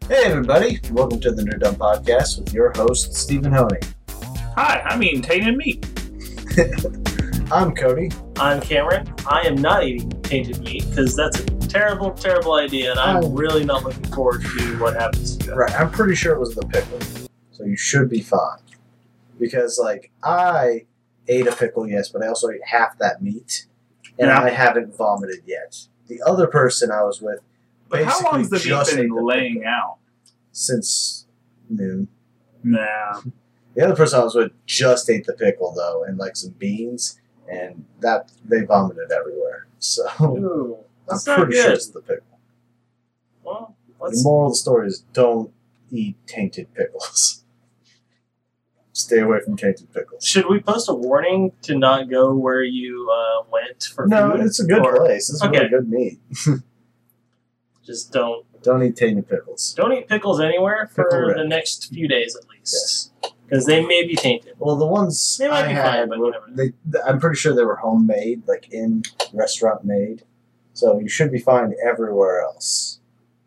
Hey everybody, welcome to the Nerd Dumb Podcast with your host, Stephen Honey. Hi, I'm eating tainted meat. I'm Cody. I'm Cameron. I am not eating tainted meat because that's a terrible, terrible idea, and I'm really not looking forward to what happens to that. Right, I'm pretty sure it was the pickle, so you should be fine. Because, I ate a pickle, yes, but I also ate half that meat, and I haven't vomited yet. The other person I was with But how long has the just meat ate been the laying pickle out? since noon. Nah. The other person I was with just ate the pickle, though, and, some beans, and that they vomited everywhere. So, Ooh, I'm that's not pretty sure good. it's the pickle. Well, The moral of the story is don't eat tainted pickles. Stay away from tainted pickles. should we post a warning to not go where you went for No, food? it's a good Or place. It's really good meat. Just don't Don't eat tainted pickles. eat pickles anywhere for Pickle the Rick. next few days at least, because they may be tainted. Well, the ones They might I be had, fine, but you never know. I'm pretty sure they were homemade, in restaurant made. So you should be fine everywhere else.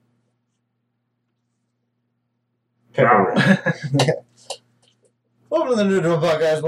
Pickle Wow. Rick. Welcome to the New Dumb Podcast.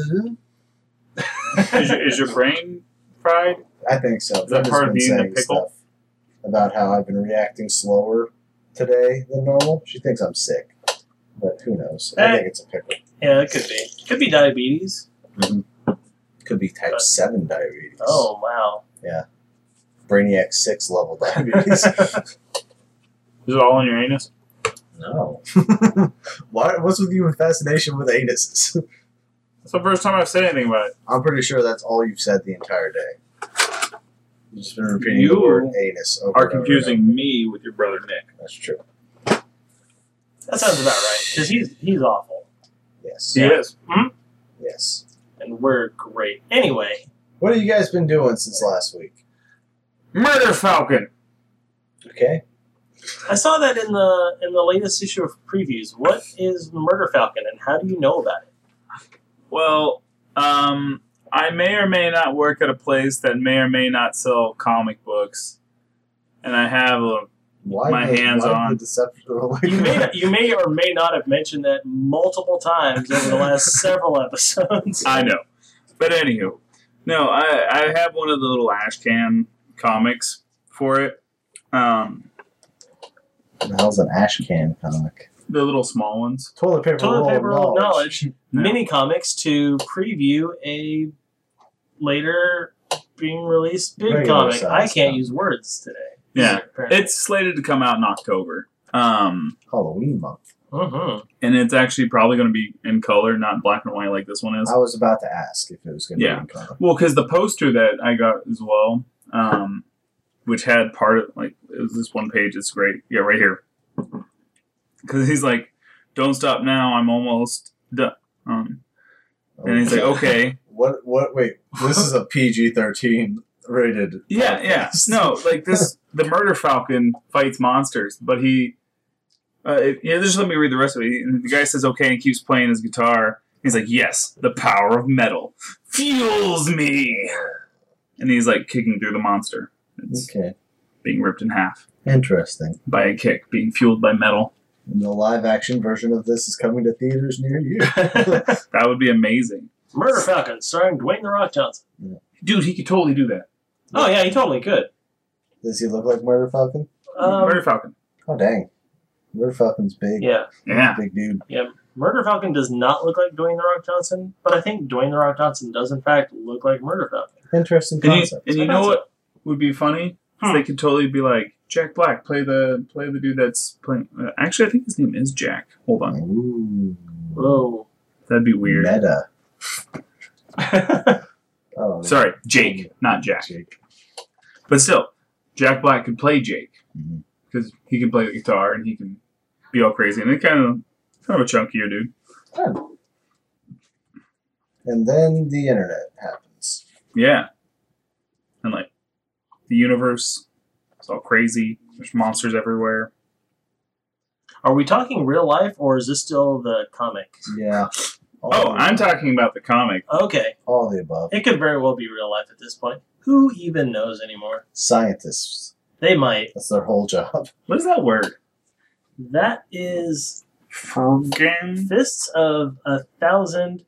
Is your brain fried? I think so. Is that I've part of been being a saying pickle? stuff about how I've been reacting slower today than normal. She thinks I'm sick, but who knows? I think it's a pickle. Yeah, it could be. Could be diabetes. Could be type 7 diabetes. Oh wow. Brainiac 6 level diabetes. Is it all in your anus? No. What's with you and fascination with anuses? That's the first time I've said anything about it. I'm pretty sure that's all you've said the entire day. You've just been repeating You the word anus over Are and over and confusing me with your brother Nick. over. That's true. That sounds about right. Because he's awful, Yes. He is. Yes. and we're great. Anyway, What have you guys been doing since last week? Murder Falcon. Okay. I saw that in the latest issue of previews. What is Murder Falcon, and how do you know about it? Well, I may or may not work at a place that may or may not sell comic books, and I have my hands on. The deception? You may or may not have mentioned that multiple times over the last several episodes. I know, but anywho, no, I have one of the little Ashcan comics for it. What the hell's an ash can comic? The little small ones. Toilet paper roll of knowledge. Mini comics to preview a later being released big Regular comic. size I can't comic. use words today. Yeah, Apparently. it's slated to come out in October. Halloween month. Mm-hmm. And it's actually probably going to be in color, not black and white like this one is. I was about to ask if it was going to be in color. Well, because the poster that I got as well, which had part of, it was this one page, it's great. Yeah, right here. Because he's like, don't stop now, I'm almost done. And he's like, okay. Wait, this is a PG-13 rated. Yeah. No, the Murder Falcon fights monsters, but he, just let me read the rest of it. The guy says okay and keeps playing his guitar. He's like, yes, the power of metal fuels me. And he's like kicking through the monster. It's being ripped in half. Interesting. By a kick, being fueled by metal. And the live-action version of this is coming to theaters near you. That would be amazing. Murder Falcon, starring Dwayne The Rock Johnson. Dude, he could totally do that. Oh, yeah, he totally could. Does he look like Murder Falcon? Murder Falcon. Oh, dang. Murder Falcon's big. Yeah. Big dude. Yeah. Murder Falcon does not look like Dwayne The Rock Johnson, but I think Dwayne The Rock Johnson does, in fact, look like Murder Falcon. Interesting concept. And you know what would be funny? They could totally be like, Jack Black, play the dude that's playing. Actually, I think his name is Jack. Hold on. Ooh. Whoa. That'd be weird. Meta. Oh, Sorry, Jake, not Jack. Jake. But still, Jack Black could play Jake Mm-hmm. because he can play the guitar and he can be all crazy and kind of a chunkier dude. Oh. And then the internet happens. Yeah, and the universe is all crazy. There's monsters everywhere. Are we talking real life, or is this still the comic? Yeah. I'm talking about the comic. Okay. All the above. It could very well be real life at this point. Who even knows anymore? Scientists. They might. That's their whole job. What is that word? That is Friggin'. Fists of 1,000.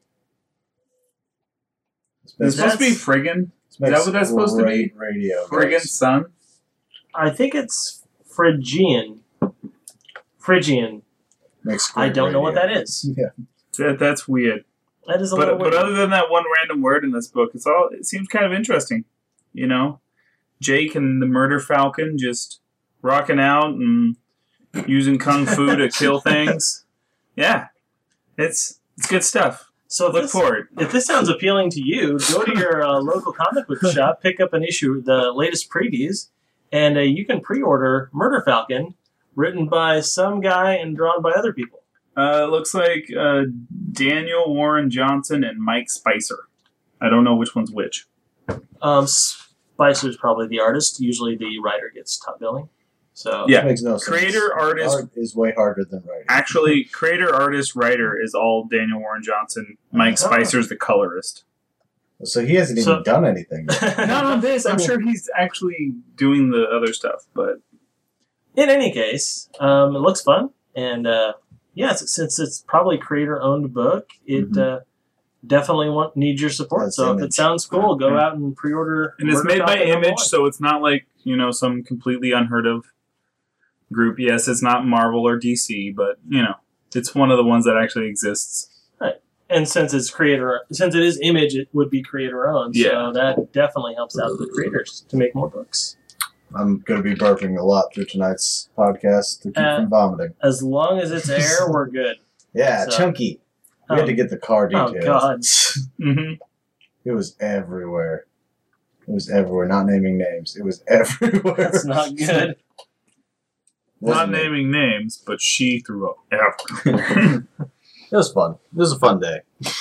It's supposed to be friggin'. Is that what that's supposed to be? Radio. Friggin' son? I think it's Phrygian. Phrygian. Makes I don't know what radio. that is. Yeah. That's weird. That is a little But weird. other than that one random word in this book, it seems kind of interesting. You know? Jake and the Murder Falcon just rocking out and using kung fu to kill things. Yeah. It's good stuff. So Look forward. if this sounds appealing to you, go to your local comic book shop, pick up an issue, the latest previews, and you can pre-order Murder Falcon, written by some guy and drawn by other people. It looks like Daniel Warren Johnson and Mike Spicer. I don't know which one's which. Spicer's probably the artist. Usually the writer gets top billing. So Yeah. Makes no sense. Creator, artist- Art is way harder than writing. Actually, creator, artist, writer is all Daniel Warren Johnson. Mike Spicer's the colorist. So he hasn't even done anything. Not on this. I'm sure he's actually doing the other stuff, but in any case, it looks fun. And since it's probably creator-owned book, it definitely needs your support. That's so if Image. it sounds cool, go out and pre-order. and it's Murder made by Falcon #1. Image, so it's not like some completely unheard of group. Yes, it's not Marvel or DC, but it's one of the ones that actually exists. And since it is Image, it would be creator-owned. Yeah. So that definitely helps out the creators to make more books. I'm going to be burping a lot through tonight's podcast to keep from vomiting. As long as it's air, we're good. Yeah, So- chunky. We had to get the car Oh, details. God. Mm-hmm. It was everywhere. It was everywhere. Not naming names. It was everywhere. That's not good. Not Wasn't it? naming names, but she threw up everywhere. It was fun. It was a fun day.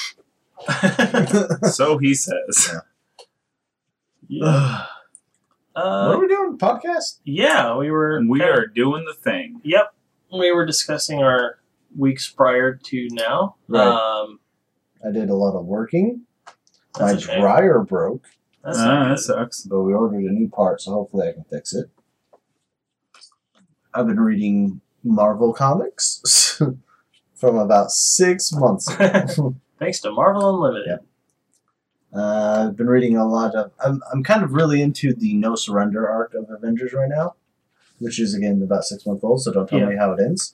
So he says. Yeah. What are we doing? Podcast? Yeah, we were. We are doing the thing. Yep, we were discussing our weeks prior to now. Right. I did a lot of working. My That's a shame. dryer broke, That's not That good. sucks. but we ordered a new part, so hopefully I can fix it. I've been reading Marvel comics from about 6 months ago. Thanks to Marvel Unlimited. Yep. I've been reading a lot of... I'm kind of really into the No Surrender arc of Avengers right now, which is, again, about 6 months old, so don't tell me how it ends.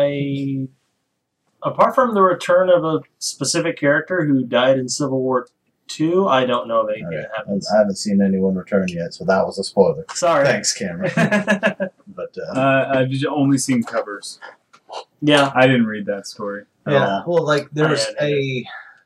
Apart from the return of a specific character who died in Civil War II, I don't know of anything Okay. that happens. I haven't seen anyone return yet, so that was a spoiler. Sorry. Thanks, Cameron. But, I've just only seen covers. Yeah. I didn't read that story. at yeah, all. well, like, there's a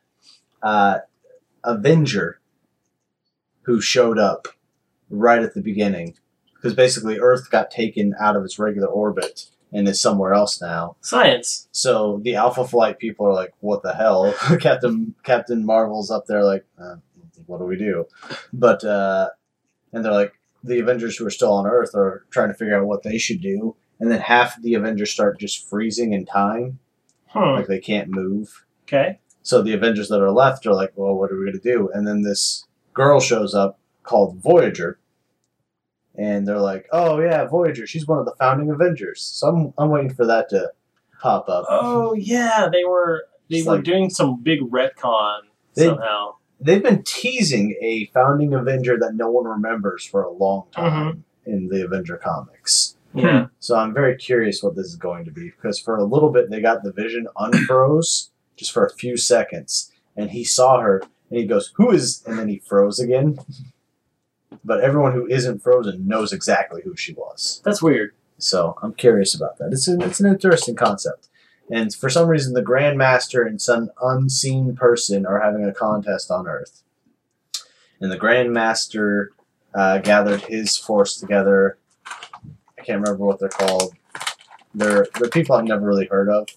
Avenger who showed up right at the beginning, because basically Earth got taken out of its regular orbit and is somewhere else now. Science. So the Alpha Flight people are like, what the hell? Captain Marvel's up there like, what do we do? But, and they're like, the Avengers who are still on Earth are trying to figure out what they should do. And then half the Avengers start just freezing in time. Like they can't move. Okay. So the Avengers that are left are like, well, what are we going to do? And then this girl shows up called Voyager. And they're like, oh, yeah, Voyager. She's one of the founding Avengers. So I'm waiting for that to pop up. Oh, yeah. They were It's were like- doing some big retcon They- somehow. They've been teasing a founding Avenger that no one remembers for a long time in the Avenger comics. Yeah. So I'm very curious what this is going to be. Because for a little bit, they got the Vision unfroze just for a few seconds. And he saw her, and he goes, who is... And then he froze again. But everyone who isn't frozen knows exactly who she was. That's weird. So I'm curious about that. It's an interesting concept. And for some reason, the Grand Master and some unseen person are having a contest on Earth. And the Grand Master gathered his force together. I can't remember what they're called. They're people I've never really heard of.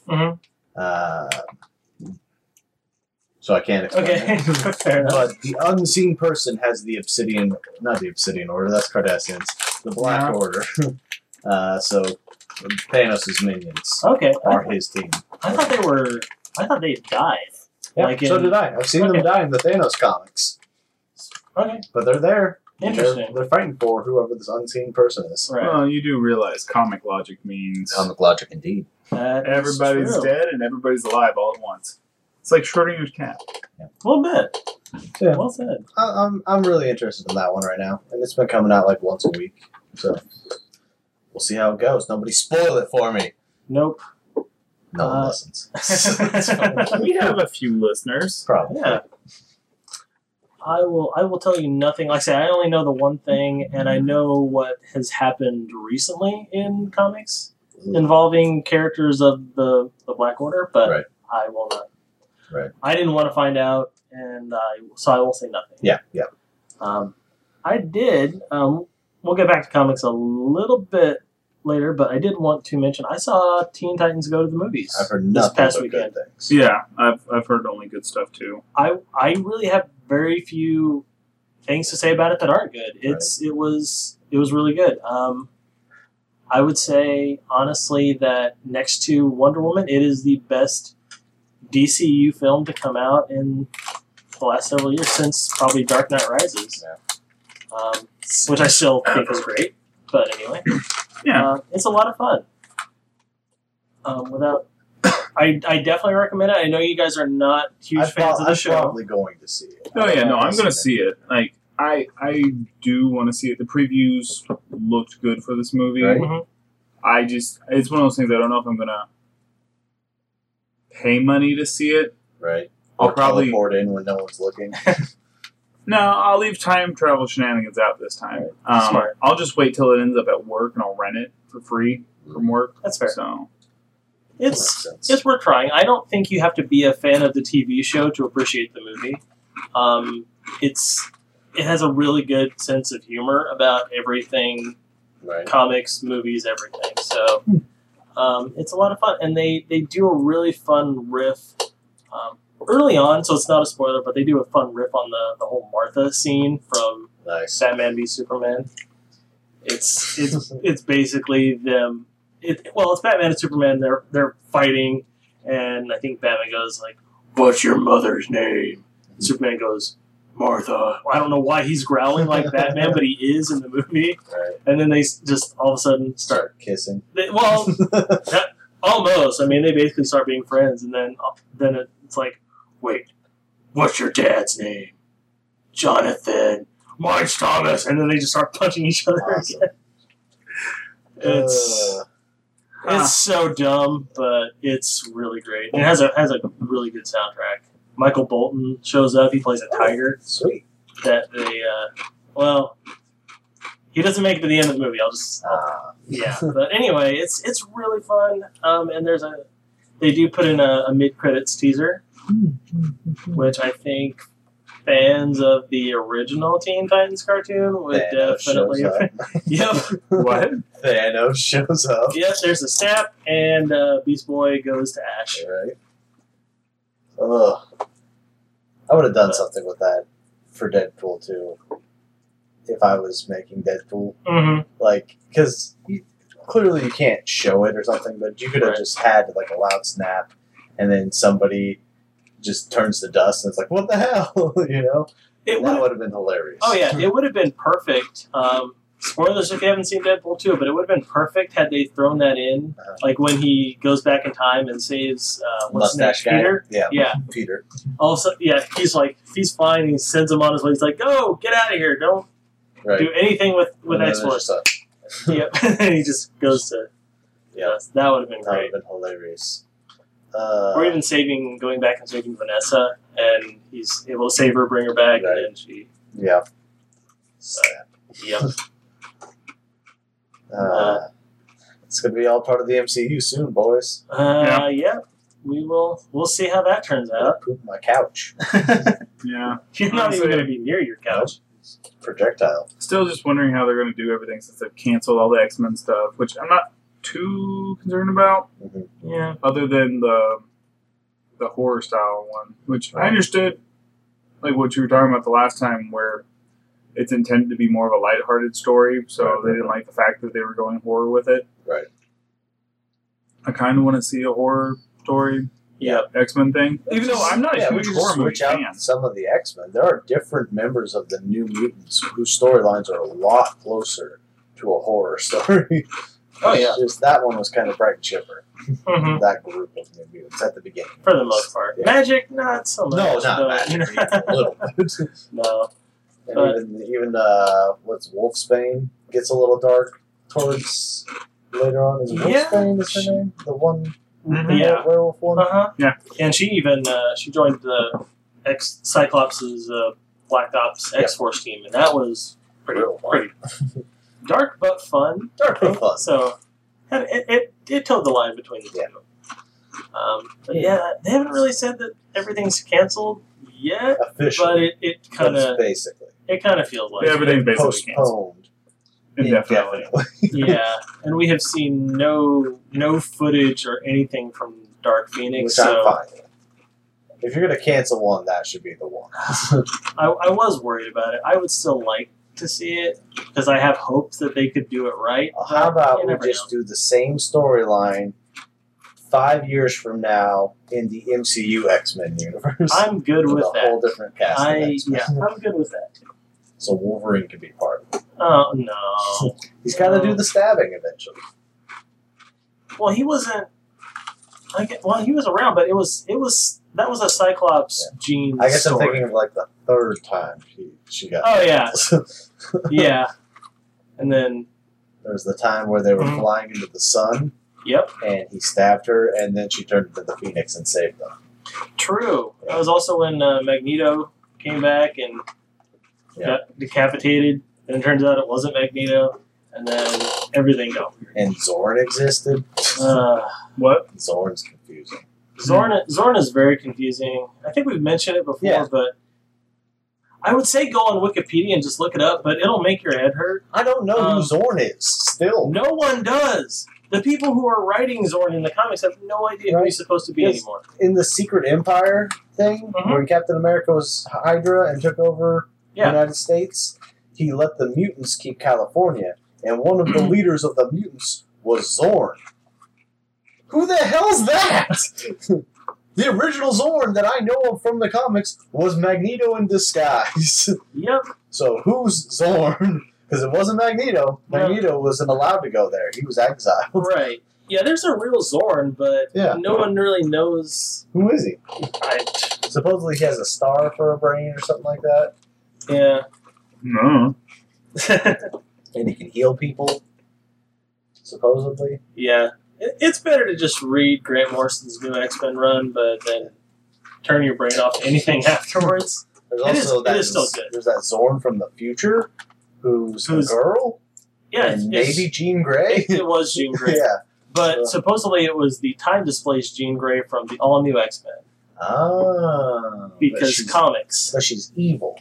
So I can't explain Okay. it. Fair enough. But the unseen person has the not the Obsidian Order, that's Cardassians. The Black Yeah. Order. So Thanos' minions Okay. are his team. I thought they died. Yeah, Like so in- did I. I've seen them Okay. die in the Thanos comics. Okay. But they're there. Interesting. They're fighting for whoever this unseen person is. Right. Well, you do realize comic logic means Comic logic, indeed. That is everybody's true. dead and everybody's alive all at once. It's like Schrodinger's cat. A little bit. Yeah. Well said. I'm really interested in that one right now, and it's been coming out like once a week, so we'll see how it goes. Nobody spoil it for me. Nope. No one listens. That's fine. We have a few listeners. Probably. Yeah. I will tell you nothing. Like I say, I only know the one thing, and I know what has happened recently in comics involving characters of the Black Order, but Right. I will not. Right. I didn't want to find out, and so I will say nothing. Yeah. I did. We'll get back to comics a little bit later, but I did want to mention I saw Teen Titans go to the movies I've heard this nothing past but weekend. good things. Yeah, I've heard only good stuff too. I really have very few things to say about it that aren't good. It was really good. I would say honestly that next to Wonder Woman, it is the best DCU film to come out in the last several years since probably Dark Knight Rises, which I still think is great. But anyway, Yeah. it's a lot of fun. I definitely recommend it. I know you guys are not huge fans of the I'm show. probably going to see it. Oh yeah, no, I'm gonna see it. Like I do want to see it. The previews looked good for this movie. Right. Mhm. It's one of those things I don't know if I'm gonna pay money to see it. Right. I'll Or probably teleport in when no one's looking. no. I'll leave time travel shenanigans out this time. Smart. I'll just wait till it ends up at work and I'll rent it for free from work. That's fair. So It's That makes sense. it's worth trying. I don't think you have to be a fan of the TV show to appreciate the movie. It has a really good sense of humor about everything, Right. comics, movies, everything. So it's a lot of fun, and they do a really fun riff early on. So it's not a spoiler, but they do a fun riff on the whole Martha scene from Nice. Batman v Superman. It's basically them. It's Batman and Superman. They're fighting, and I think Batman goes like, "What's your mother's name?" And Superman goes, "Martha." I don't know why he's growling like Batman, but he is in the movie. Right. And then they just all of a sudden start. Start kissing. Almost. I mean, they basically start being friends, and then it's like, "Wait, what's your dad's name?" "Jonathan." "Mine's Thomas." And then they just start punching each other Awesome. again. It's so dumb, but it's really great. And it has a really good soundtrack. Michael Bolton shows up. He plays a tiger. Sweet. That they, he doesn't make it to the end of the movie. Yeah. But anyway, it's really fun. And they do put in a mid credits teaser, which I think fans of the original Teen Titans cartoon would Thanos definitely. shows up. Yep. what? Thanos shows up. Yes, there's a snap, and Beast Boy goes to Ash. Right. Ugh. I would have done something with that for Deadpool too. If I was making Deadpool, Mm-hmm. like, because clearly you can't show it or something, but you could have Right. just had like a loud snap, and then somebody just turns to dust, and it's like, what the hell, you know? It That would. would have been hilarious. Oh yeah, it would have been perfect. Spoilers if you haven't seen Deadpool 2, but it would have been perfect had they thrown that in, like when he goes back in time and saves what's his name, Mustache guy. Peter. Yeah. Yeah. Peter. All of a sudden, yeah, he's fine. He sends him on his way. He's like, "Go, get out of here! Don't Right. do anything with And then X there's Force." just a- Yep, and he just goes to. Yeah. That would have been That would great. have been hilarious. Or even going back and saving Vanessa, and he's able to save her, bring her back, Right. and then she. Yeah. Yep. It's going to be all part of the MCU soon, boys. Yeah. We'll see how that turns out. Poop my couch. Yeah. You're not even going to be near your couch. Projectile. Still just wondering how they're going to do everything since they've canceled all the X-Men stuff, which I'm not too concerned about, Yeah. other than the horror style one, which I understood, like what you were talking about the last time, where it's intended to be more of a lighthearted story, so Right. they didn't like the fact that they were going horror with it. Right. I kind of want to see a horror story Yep. X-Men thing. Even though I'm not a we huge just horror movie switch out fan. some of the X-Men. There are different members of the New Mutants whose storylines are a lot closer to a horror story. Oh, yeah. Just that one was kind of bright and chipper. Mhm. That group of New Mutants at the beginning. For the most part. Yeah. Magic, not so much. No, not but, Magic. A little bit. No. And But- even what's Wolfsbane gets a little dark towards later on. Is Yeah. Wolfsbane is her name? The one Yeah. werewolf one? Uh-huh. Yeah. And she even she joined the Cyclops' Black Ops X-Force team, and that was pretty Real fun. dark but fun. Dark but fun. So it towed the line between the two. But yeah, they haven't really said that everything's canceled yet, Officially. but it kind That's of basically. feels like Everything's basically canceled. Postponed Indefinitely. indefinitely. yeah, and we have seen no footage or anything from Dark Phoenix. Which I'm So fine with. If you're going to cancel one, that should be the one. I was worried about it. I would still like to see it because I have hopes that they could do it right. How about You we never just do the same storyline 5 years from now in the MCU X-Men universe? I'm good with a whole that. different cast of X-Men. I'm good with that. So Wolverine can be part of it. Oh no. He's got to do the stabbing eventually. Well, he wasn't. He was around, but that was a Cyclops gene. I guess story. I'm thinking of like the third time she got. Oh yeah, yeah. And then, There was the time where they were Mhm. flying into the sun, yep, and he stabbed her, and then she turned into the Phoenix and saved them. true. That was also when Magneto came back and Yeah. got decapitated. And it turns out it wasn't Magneto, and then everything got weird. And Zorn existed. What? Zorn's confusing. Zorn is very confusing. I think we've mentioned it before, Yeah. but I would say go on Wikipedia and just look it up, but it'll make your head hurt. I don't know who Zorn is. Still, No one does. The people who are writing Zorn in the comics have no idea who Right. he's supposed to be Yes. anymore. in the Secret Empire thing, Mhm. where Captain America was Hydra and took over Yeah. the United States, he let the mutants keep California, and one of the leaders of the mutants was Zorn. Who the hell's that? The original Zorn that I know of from the comics was Magneto in disguise. Yep. So who's Zorn? Because it wasn't Magneto. No. Magneto wasn't allowed to go there. He was exiled. Right. Yeah, there's a real Zorn, but Yeah. no one really knows. Who is he? I, Supposedly he has a star for a brain or something like that. yeah. No. And he can heal people. Supposedly. Yeah. It's better to just read Grant Morrison's new X-Men run, but then turn your brain off to anything afterwards. There's It is- also it is still good. There's that Zorn from the future who's a Who's- girl. Yeah, And maybe Jean Grey. it was Jean Grey. Yeah. But supposedly it was the time-displaced Jean Grey from the all-new X-Men. Ah. Because comics. but she's evil.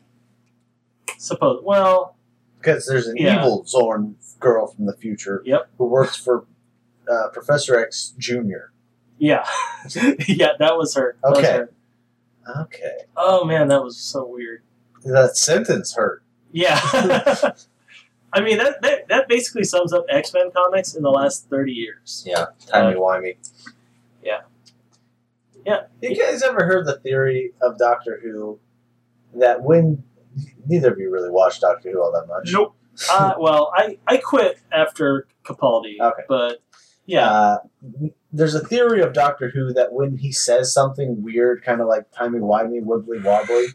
Well, Because there's an Yeah. evil Zorn girl from the future Yep. who works for Professor X Jr. yeah. Yeah, that was her. That was Okay. her. Okay. Oh, man, that was so weird. That sentence hurt. Yeah. I mean, that basically sums up X-Men comics in the last 30 years. Yeah. Timey-wimey. Yeah. Yeah. You guys ever heard the theory of Doctor Who that when... Neither of you really watched Doctor Who all that much. Nope. Well, I quit after Capaldi. Okay. But, yeah. There's a theory of Doctor Who that when he says something weird, kind of like timey-wimey, wibbly-wobbly,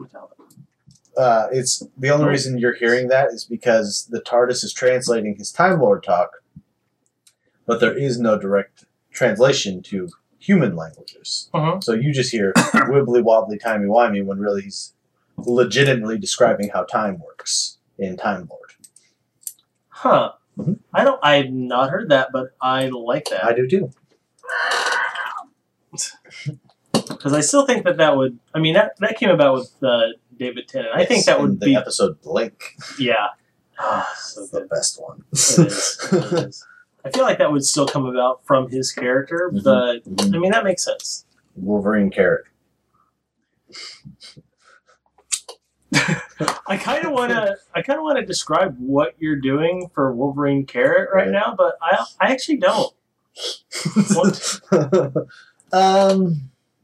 it's the only reason you're hearing that is because the TARDIS is translating his Time Lord talk, but there is no direct translation to human languages. Mhm. So you just hear wibbly-wobbly, timey-wimey when really he's legitimately describing how time works in Time Lord. Huh. Mhm. I've not heard that, but I like that. I do too. Because I still think that would... I mean, that came about with David Tennant. I think that In would the be... episode Blink. Yeah. So That's the good. best one. It is. It is. I feel like that would still come about from his character, Mhm. but Mhm. I mean that makes sense. Wolverine carrot. I kind of want to describe what you're doing for Wolverine Carrot right Right. now, but I actually don't. What?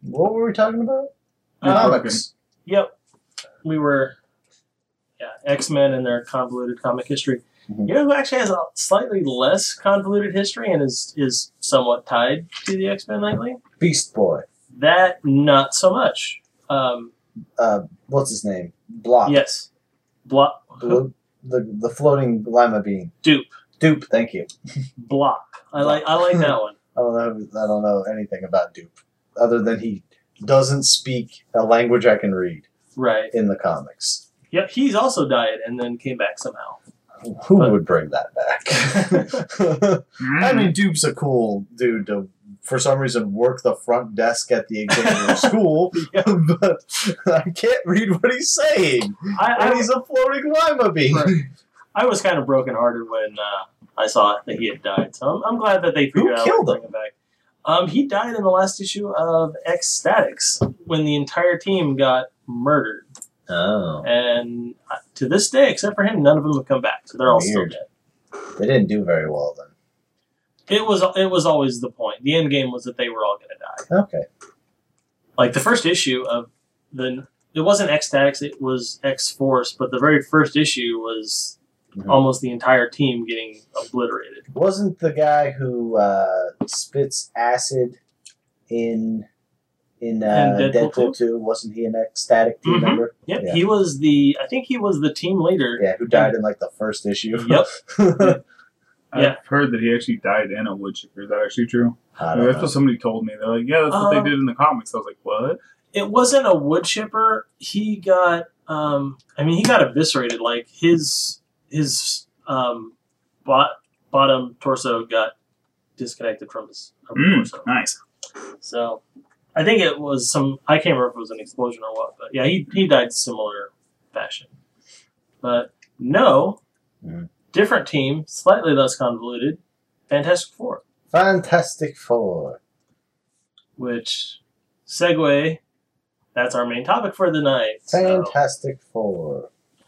What were we talking about? You're Comics. Yep. We were, X-Men and their convoluted comic history. Mhm. You know who actually has a slightly less convoluted history and is somewhat tied to the X-Men lately? Beast Boy. That, not so much. What's his name? Block. Yes. Block. The floating lima bean. Dupe. Dupe. Thank you. Block. I like that one. I don't know anything about Dupe, other than he doesn't speak a language I can read Right. in the comics. Yep. He's also died and then came back somehow. Who But- would bring that back? I mean, Dupe's a cool dude to, for some reason, work the front desk at the Xavier School, but I can't read what he's saying. And he's a floating lima bean. Right. I was kind of brokenhearted when I saw that he had died, so I'm glad that they figured out how to killed bring him back. He died in the last issue of X-Statix when the entire team got murdered. Oh. And to this day, except for him, none of them have come back, so they're all still Weird. dead. They didn't do very well then. It was always the point. The end game was that they were all going to die. Okay. Like the first issue of it wasn't X-Statix, it was X-Force, but the very first issue was Mhm. almost the entire team getting obliterated. Wasn't the guy who spits acid in Deadpool Deadpool 2, wasn't he an ecstatic team Mhm. member? Yep, Yeah. he was I think he was the team leader. Yeah, who died in like the first issue. Yep. I've Yeah. heard that he actually died in a wood chipper. Is that actually true? I don't That's know. what somebody told me. They're like, yeah, that's what they did in the comics. I was like, what? It wasn't a wood chipper. He got he got eviscerated. Like his bottom torso got disconnected from his upper torso. Nice. So I think it was I can't remember if it was an explosion or what, but yeah, he died similar fashion. But no, Mhm. different team, slightly less convoluted, Fantastic Four, Fantastic Four. which segue, that's our main topic for the night. so- Fantastic Four.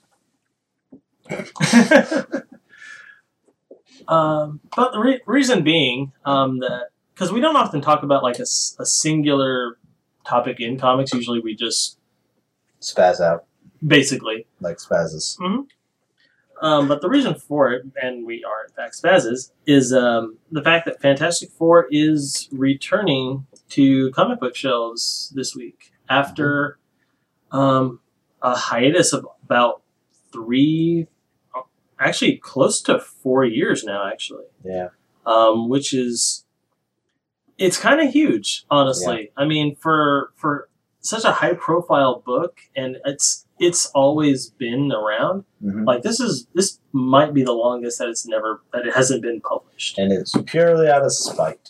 But the reason being that because we don't often talk about like a singular topic in comics. Usually we just Spaz out basically. like spazzes. But the reason for it, and we are in fact spazzes, is the fact that Fantastic Four is returning to comic book shelves this week after a hiatus of about 3, actually close to 4 years now, actually. Yeah. Which is, it's kind of huge, honestly. I mean, for such a high profile book, and it's always been around. Mhm. Like this might be the longest that it hasn't been published. And it's purely out of spite.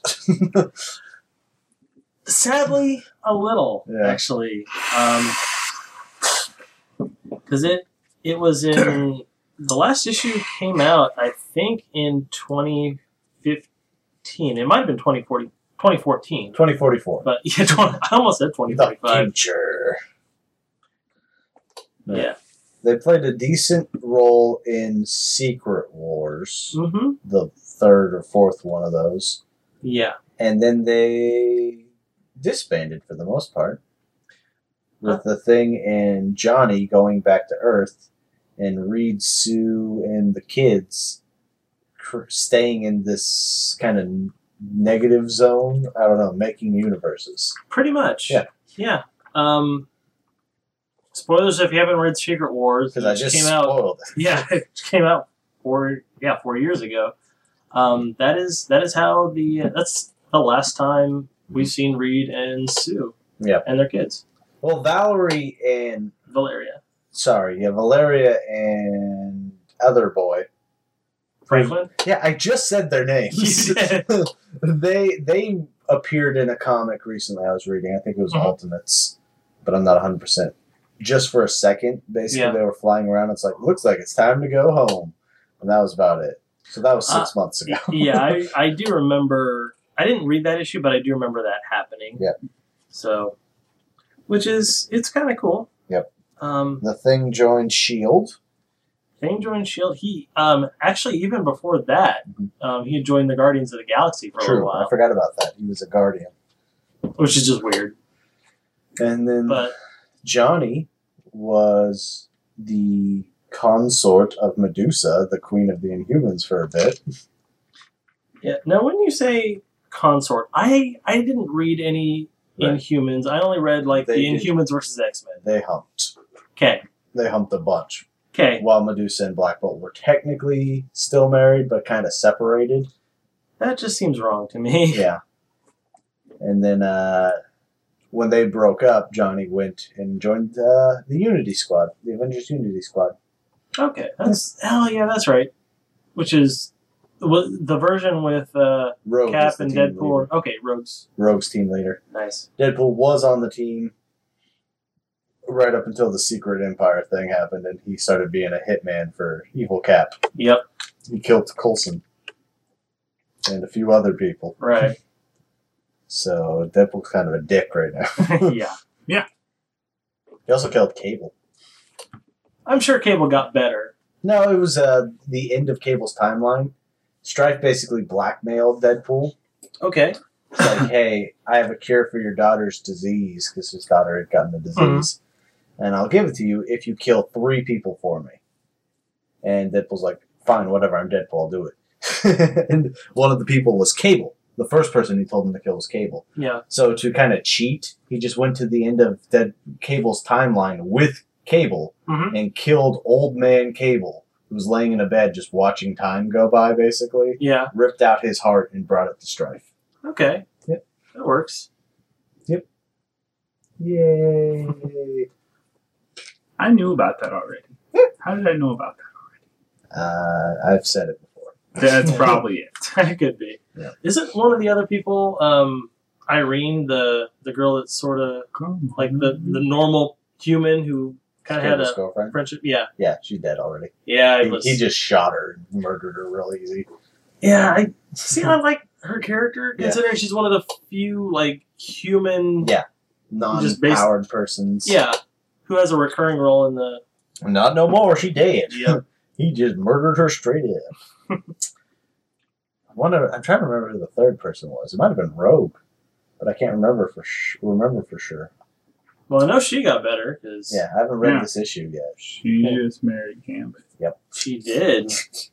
Sadly, a little Yeah. actually, because it was in the last issue came out, I think, in 2015. It might have been 2014. 2044. But yeah, I almost said The 2045. future. Yeah. They played a decent role in Secret Wars, Mm-hmm. the third or fourth one of those. Yeah. And then they disbanded for the most part. With the Thing and Johnny going back to Earth, and Reed, Sue, and the kids staying in this kind of negative zone. I don't know, making universes. Pretty much. Yeah. Yeah. Spoilers if you haven't read Secret Wars. Because I which just came out. spoiled it. Yeah, it came out 4 years ago. That is how that's the last time we've seen Reed and Sue. Yeah. And their kids. Well, Valeria and other boy. Franklin. Yeah, I just said their names. You did. They appeared in a comic recently I was reading. I think it was Mhm. Ultimates, but I'm not 100%. Just for a second, basically, Yeah. they were flying around. It's like, looks like it's time to go home. And that was about it. So that was 6 months ago. Yeah, I do remember. I didn't read that issue, but I do remember that happening. Yep. So, it's kind of cool. Yep. Um, The Thing joined S.H.I.E.L.D. Thing joined S.H.I.E.L.D. He actually even before that, he had joined the Guardians of the Galaxy for a little True, I while, forgot about that. He was a Guardian. which is just weird. And then But Johnny was the consort of Medusa, the queen of the Inhumans, for a bit. yeah. Now, when you say consort, I didn't read any Right. Inhumans. I only read like They the did. Inhumans versus X-Men. They humped. Okay. They humped a bunch. Okay. While Medusa and Black Bolt were technically still married, but kind of separated. That just seems wrong to me. Yeah. And then when they broke up, Johnny went and joined the Unity Squad, the Avengers Unity Squad. Okay. That's right. Which is the version with Rogue Cap was the and team Deadpool. leader. Okay, Rogue's Rogue's team leader. nice. Deadpool was on the team right up until the Secret Empire thing happened, and he started being a hitman for Evil Cap. Yep. He killed Coulson and a few other people. Right. So Deadpool's kind of a dick right now. Yeah. He also killed Cable. I'm sure Cable got better. No, it was the end of Cable's timeline. Strife basically blackmailed Deadpool. Okay. It's like, hey, I have a cure for your daughter's disease, because his daughter had gotten the disease. And I'll give it to you if you kill 3 people for me. And Deadpool's like, fine, whatever, I'm Deadpool, I'll do it. And one of the people was Cable. The first person he told him to kill was Cable. Yeah. So to kind of cheat, he just went to the end of Cable's timeline with Cable Mm-hmm. and killed old man Cable, who was laying in a bed just watching time go by, basically. Yeah. Ripped out his heart and brought it to Strife. Okay. Yep. That works. Yay! I knew about that already. How did I know about that? I've said it before. That's probably it. That could be. Yeah. Isn't one of the other people Irene, the girl that's sort of like the normal human who kind of had Cable's a girlfriend. friendship? Yeah. Yeah, she's dead already. Yeah. It was, He just shot her and murdered her real easy. Yeah. I like her character Yeah. considering she's one of the few like human. Yeah. Non-powered persons. Yeah. Who has a recurring role in the. Not no more. She dead. Yep. He just murdered her straight up. I'm trying to remember who the third person was. It might have been Rogue, but I can't remember for sure. Well, I know she got better because Yeah, I haven't read Yeah. this issue yet. She just married Gambit. she did.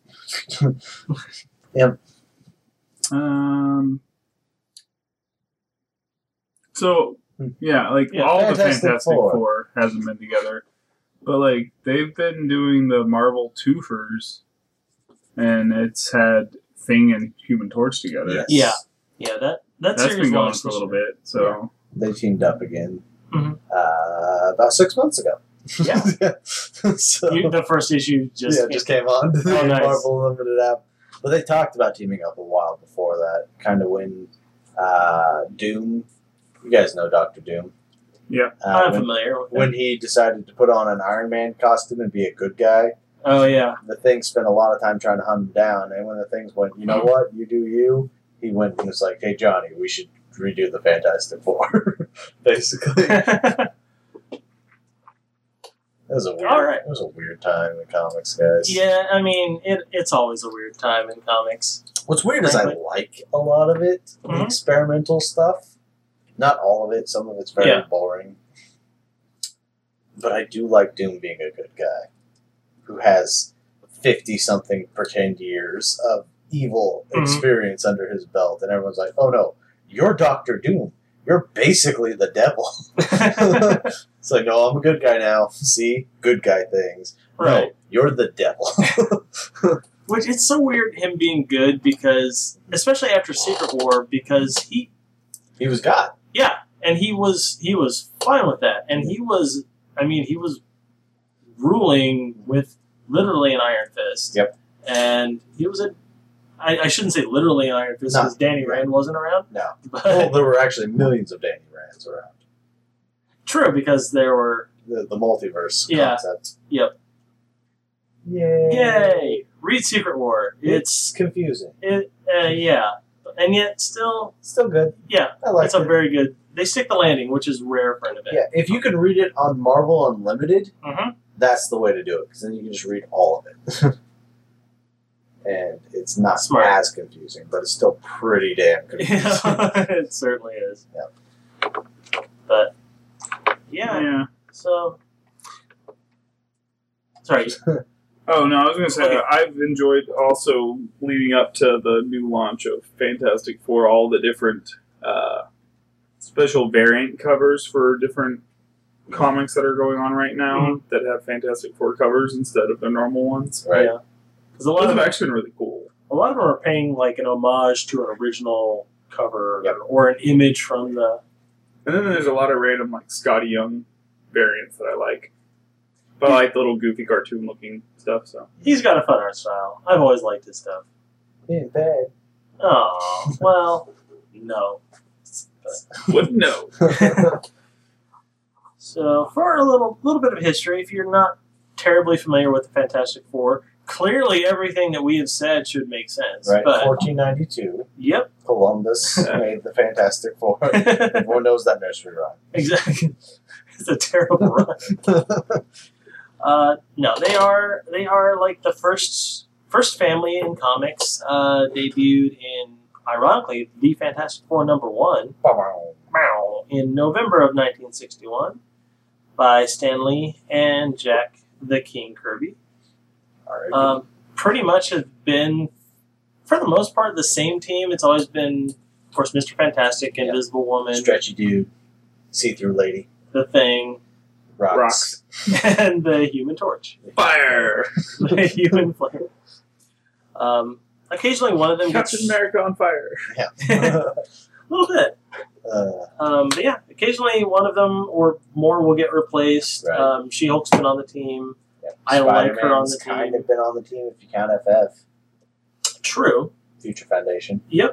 So yeah, like Yeah, all the Fantastic Fantastic Four. Four hasn't been together, but like they've been doing the Marvel twofers, and it's had Thing and Human Torch together. Yes. Yeah. That That's series been going launched for a this little year. bit. So They teamed up again Mhm. about 6 months ago. Yeah. So, The first issue just came on. Oh, nice. Marvel Unlimited app. But they talked about teaming up a while before that. Kind of when Doom, you guys know Doctor Doom. yeah, I'm when, familiar with when he decided to put on an Iron Man costume and be a good guy, Oh yeah. the Thing spent a lot of time trying to hunt him down. And when the Things went, you know what, you do you, he went and was like, hey, Johnny, we should redo the Fantastic Four. Basically. It was a weird, All right. It was a weird time in comics, guys. Yeah, I mean, it's always a weird time in comics. What's weird is I Frankly. like a lot of it, the Mhm. experimental stuff. Not all of it. Some of it's very Yeah. boring. But I do like Doom being a good guy who has 50-something pretend years of evil Mhm. experience under his belt, and everyone's like, "Oh no, you're Doctor Doom. You're basically the devil." It's like, no, I'm a good guy now. See? Good guy things. Right. No, you're the devil. Which it's so weird him being good because, especially after Secret War, because He was God. and he was fine with that, and he was ruling with literally an iron fist. Yep. And he was I shouldn't say literally an iron fist No. because Danny Rand wasn't around. No. But Well, there were actually millions of Danny Rands around. true, because there were The multiverse Yeah. concept. Yep. Yay. Yay! Read Secret War. It's confusing. Yeah, and yet still, Still good. yeah, I like it's a it. very good. They stick the landing, which is rare for an event. Yeah, if you can read it on Marvel Unlimited, Mhm. that's the way to do it, because then you can just read all of it. And it's not Smart. as confusing, but it's still pretty damn confusing. Yeah, it certainly is. Yeah. But Yeah. So, sorry. Oh no, I was going to say Okay. I've enjoyed also leading up to the new launch of Fantastic Four, all the different special variant covers for different comics that are going on right now that have Fantastic Four covers instead of their normal ones. Right. Yeah. Because a lot Those of have actually been really cool. them are paying like an homage to an original cover Yep. or an image from the. And then there's a lot of random like Scotty Young variants that I like. But I like the little goofy cartoon looking stuff. So He's got a fun art style. I've always liked his stuff. Yeah, bad. Oh, well, no. wouldn't know. So, for a little bit of history, if you're not terribly familiar with the Fantastic Four, clearly everything that we have said should make sense. Right. But 1492, yep, Columbus made the Fantastic Four. Everyone knows that nursery rhyme. exactly. It's a terrible run. No, they are like the first family in comics. Debuted in, ironically, the Fantastic Four #1 in November of 1961 by Stan Lee and Jack the King Kirby. All right. Pretty much have been, for the most part, the same team. It's always been, of course, Mr. Fantastic, Yeah. Invisible Woman, Stretchy dude, see-through lady, The Thing, rocks. and the Human Torch. Fire! The Human Flame. Occasionally one of them Captain gets... America on fire. a little bit. But yeah, occasionally one of them or more will get replaced. Right. She-Hulk's been on the team. Yeah. I like her on Spider-Man's the team. kind of been on the team if you count FF, True. Future Foundation. Yep.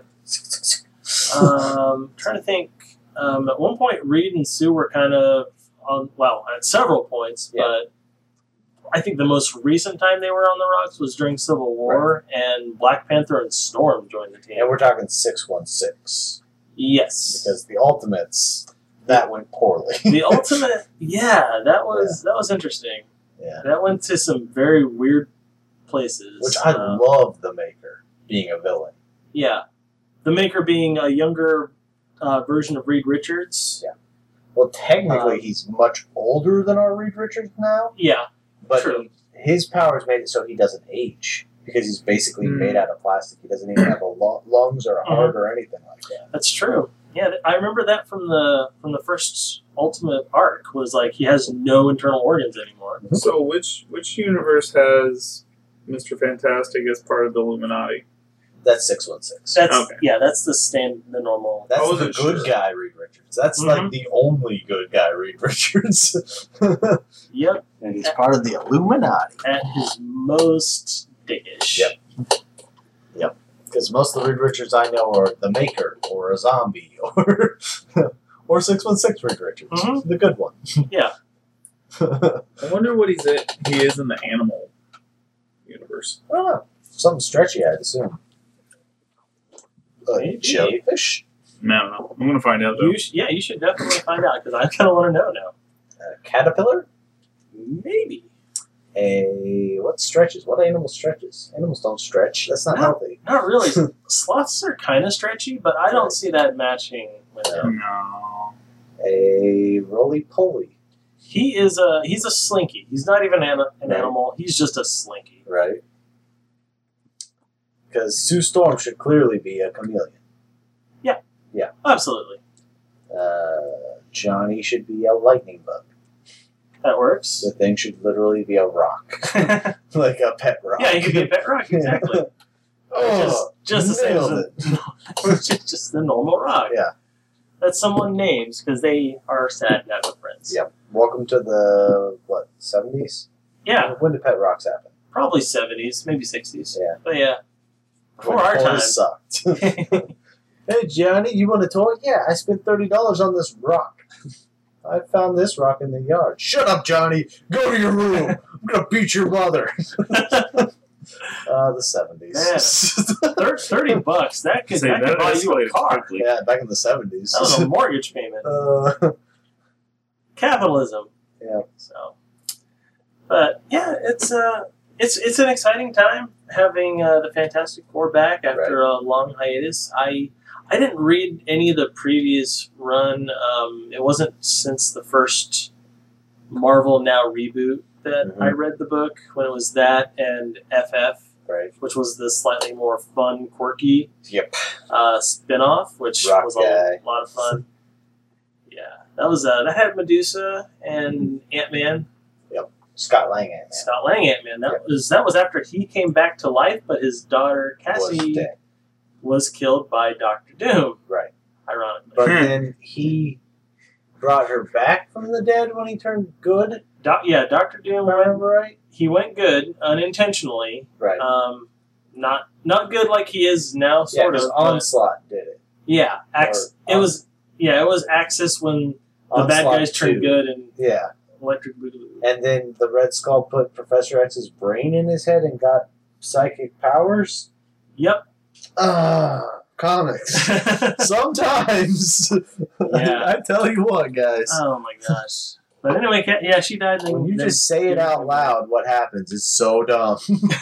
Trying to think. At one point, Reed and Sue were kind of on. Well, at several points, Yeah. but I think the most recent time they were on the rocks was during Civil War, and Black Panther and Storm joined the team. And we're talking 616 Yes. because the Ultimates that went poorly. The Ultimate, yeah, that was interesting. Yeah. That went to some very weird places. Which I love the Maker being a villain. Yeah. The Maker being a younger version of Reed Richards. Yeah. Well, technically, he's much older than our Reed Richards now, Yeah, but true. his powers made it so he doesn't age because he's basically made out of plastic. He doesn't even have a lungs or a heart or anything like that. That's true. Yeah, I remember that from the first Ultimate arc was like he has no internal organs anymore. So which universe has Mr. Fantastic as part of the Illuminati? That's 616. That's Okay. that's the normal. That's I the wasn't good sure. guy Reed Richards. That's like the only good guy Reed Richards. Yep, And he's part of the Illuminati. at his most dickish. Yep. Because most of the Reed Richards I know are the Maker or a zombie or or 616 Reed Richards, Mhm. the good one. Yeah. I wonder what he is in the animal universe. I don't know. Something stretchy, I'd assume. Maybe. Jellyfish? I don't know. I'm gonna find out though. You should definitely find out because I kind of want to know now. A caterpillar? Maybe. What stretches? What animal stretches? Animals don't stretch. That's not No. healthy. Not really. Sloths are kind of stretchy, but I don't see that matching with him. No. A roly-poly, He's a slinky. He's not even an Right. animal. He's just a slinky. right? Because Sue Storm should clearly be a chameleon. Absolutely. Johnny should be a lightning bug. That works. The thing should literally be a rock. Yeah, Like a pet rock. he could be a pet rock, exactly. Oh, just the same as nailed just the normal rock. Yeah. That someone names because they are sad and have no friends. Yep. Welcome to the, 70s? Yeah, When did pet rocks happen? probably 70s, maybe 60s. Yeah. But yeah. Before When our toys time. sucked. Hey, Johnny, you want a toy? Yeah, I spent $30 on this rock. I found this rock in the yard. Shut up, Johnny. Go to your room. I'm going to beat your mother. The 70s. $30. That could Say, buy you a escalated car. quickly. Yeah, back in the 70s. That was a mortgage payment. Capitalism. Yeah. So, but yeah, it's an exciting time having the Fantastic Four back after a long hiatus. I didn't read any of the previous run. It wasn't since the first Marvel Now reboot that Mhm. I read the book when it was that and FF, Right. which was the slightly more fun, quirky Yep. spin-off, which Rock was guy. a lot of fun. Yeah, that was that had Medusa and Ant-Man. Scott Lang Ant-Man. Scott Lang Ant-Man. Yep. That was after he came back to life, but his daughter Was Cassie dead. was killed by Doctor Doom. Right. Ironically, But then he brought her back from the dead when he turned good. Doctor If Doom I remember right. he went good unintentionally. Right. Not good like he is now, Yeah, sort because of. but- Onslaught did it. Yeah, it was Axis when the bad Onslaught guys turned 2. good and Yeah. Electric Boogaloo. And then the Red Skull put Professor X's brain in his head and got psychic powers. Yep. Comics. Sometimes. Yeah. I tell you what, guys. Oh my gosh. But anyway, she died. When you just say it out loud, what happens is so dumb.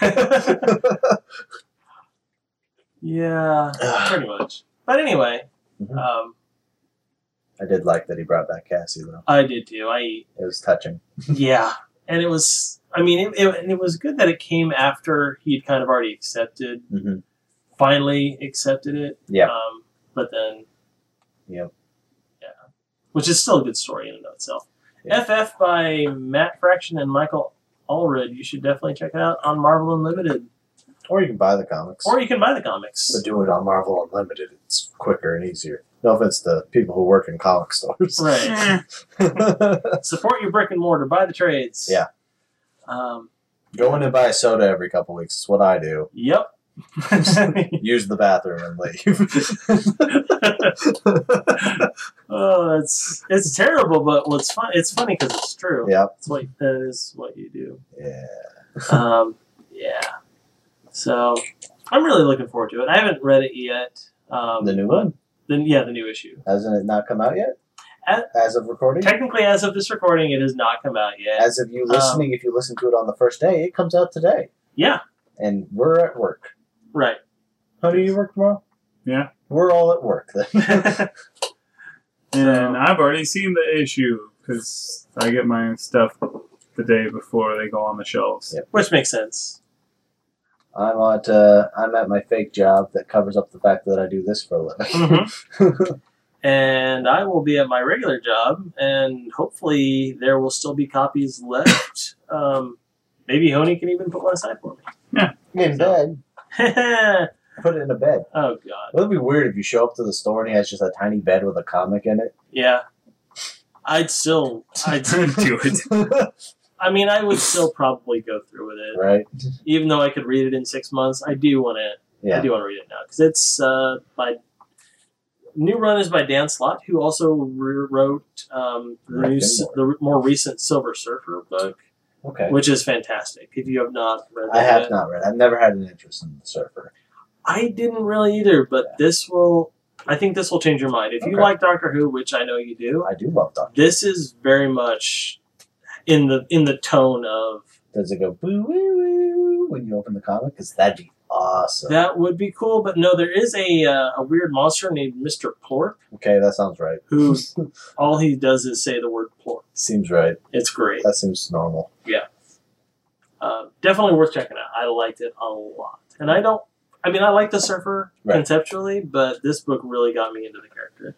Yeah, pretty much. But anyway, Mhm. I did like that he brought back Cassie, though. I did too. It was touching. Yeah, and it was. I mean, it was good that it came after he had kind of already Mm-hmm. finally accepted it. Yeah. But then, Yep. yeah, which is still a good story in and of itself. Yeah. FF by Matt Fraction and Michael Allred. You should definitely check it out on Marvel Unlimited, Or you can buy the comics. or you can buy the comics. But do it on Marvel Unlimited. It's quicker and easier. No offense to people who work in comic stores. Right. Support your brick and mortar. Buy the trades. Yeah. Go in and buy a soda every couple weeks. It's what I do. Yep. Use the bathroom and leave. Oh, it's terrible, but what's fun? It's funny because it's true. Yep. That is what you do. Yeah. Yeah. So I'm really looking forward to it. I haven't read it yet. The new one? The new issue. Hasn't it not come out yet? As of recording? Technically, as of this recording, it has not come out yet. As of you listening, if you listen to it on the first day, it comes out today. Yeah. And we're at work. Right. How do you work tomorrow? Yeah. We're all at work then. And I've already seen the issue because I get my stuff the day before they go on the shelves. Yep. Which makes sense. I'm at my fake job that covers up the fact that I do this for a living. Mm-hmm. And I will be at my regular job, and hopefully there will still be copies left. Maybe Honey can even put one aside for me. In bed. Oh Put it in a bed. God. It would be weird if you show up to the store and he has just a tiny bed with a comic in it. Yeah. I'd do it. I mean, I would still probably go through with it, Right? even though I could read it in 6 months. I do want to. Yeah. I do want to read it now because it's my new run is by Dan Slott, who also wrote the more recent Silver Surfer book, Okay. which is fantastic. If you have not read that, I have yet. not read. I've never had an interest in the Surfer. I didn't really either, but this will. I think this will change your mind if you Okay. like Doctor Who, which I know you do. I do love Doctor. This is very much in the tone of. Does it go boo woo woo when you open the comic? Because that'd be awesome. That would be cool, but no, there is a weird monster named Mr. Plorp Okay, that sounds right. who all he does is say the word Plorp. Seems right. It's great. That seems normal. Definitely worth checking out. I liked it a lot, and I like the Surfer Right. conceptually, but this book really got me into the character.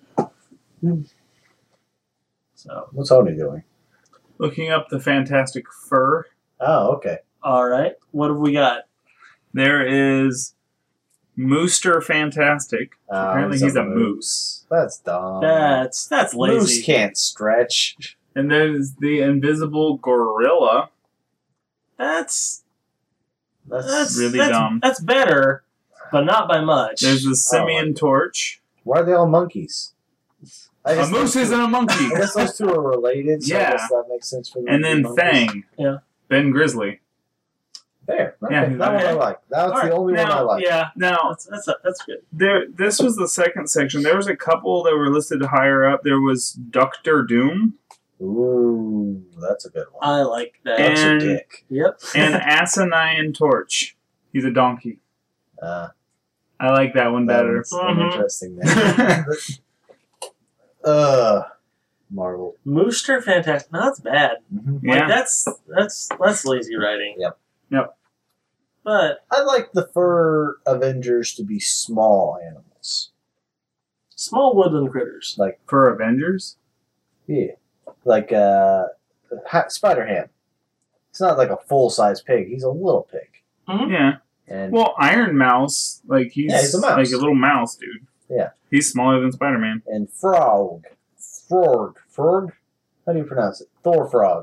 So, What's Oni doing? Looking up the Fantastic Fur. Oh, okay. all right, what have we got? There is Mooster Fantastic. Apparently he's a moose. That's dumb. That's lazy. Moose can't stretch. And there's the Invisible Gorilla. That's Really dumb. That's better, but not by much. There's the Simeon Torch. Why are they all monkeys? I A guess moose those isn't a monkey. two- I guess those two are related, so I Yeah. guess that makes sense for them. And to be then monkeys. Fang. Yeah. Ben Grizzly. There. Okay. Yeah, that one I like. That's All right. the only one I Now- like. Yeah, Now, that's good. this was the second section. There was a couple that were listed higher up. There was Doctor Doom Ooh, that's a good one. I like that. And- That's a dick. Yep. and Asinine Torch. He's a donkey. Uh, I like that one that better. one's an Mhm. interesting name. Marvel. Mooster Fantastic. No, that's bad. Mm-hmm. Like, Yeah. that's lazy writing. Yep. But I like the fur Avengers to be small animals. small woodland critters. Like, For Avengers? yeah. Like, Spider-Ham. It's not like a full-size pig. He's a little pig. Mhm. Yeah. And Well, Iron Mouse, like he's a mouse. like a little mouse, dude. Yeah. He's smaller than Spider-Man. and Frog. Frog? How do you pronounce it? Thor Frog.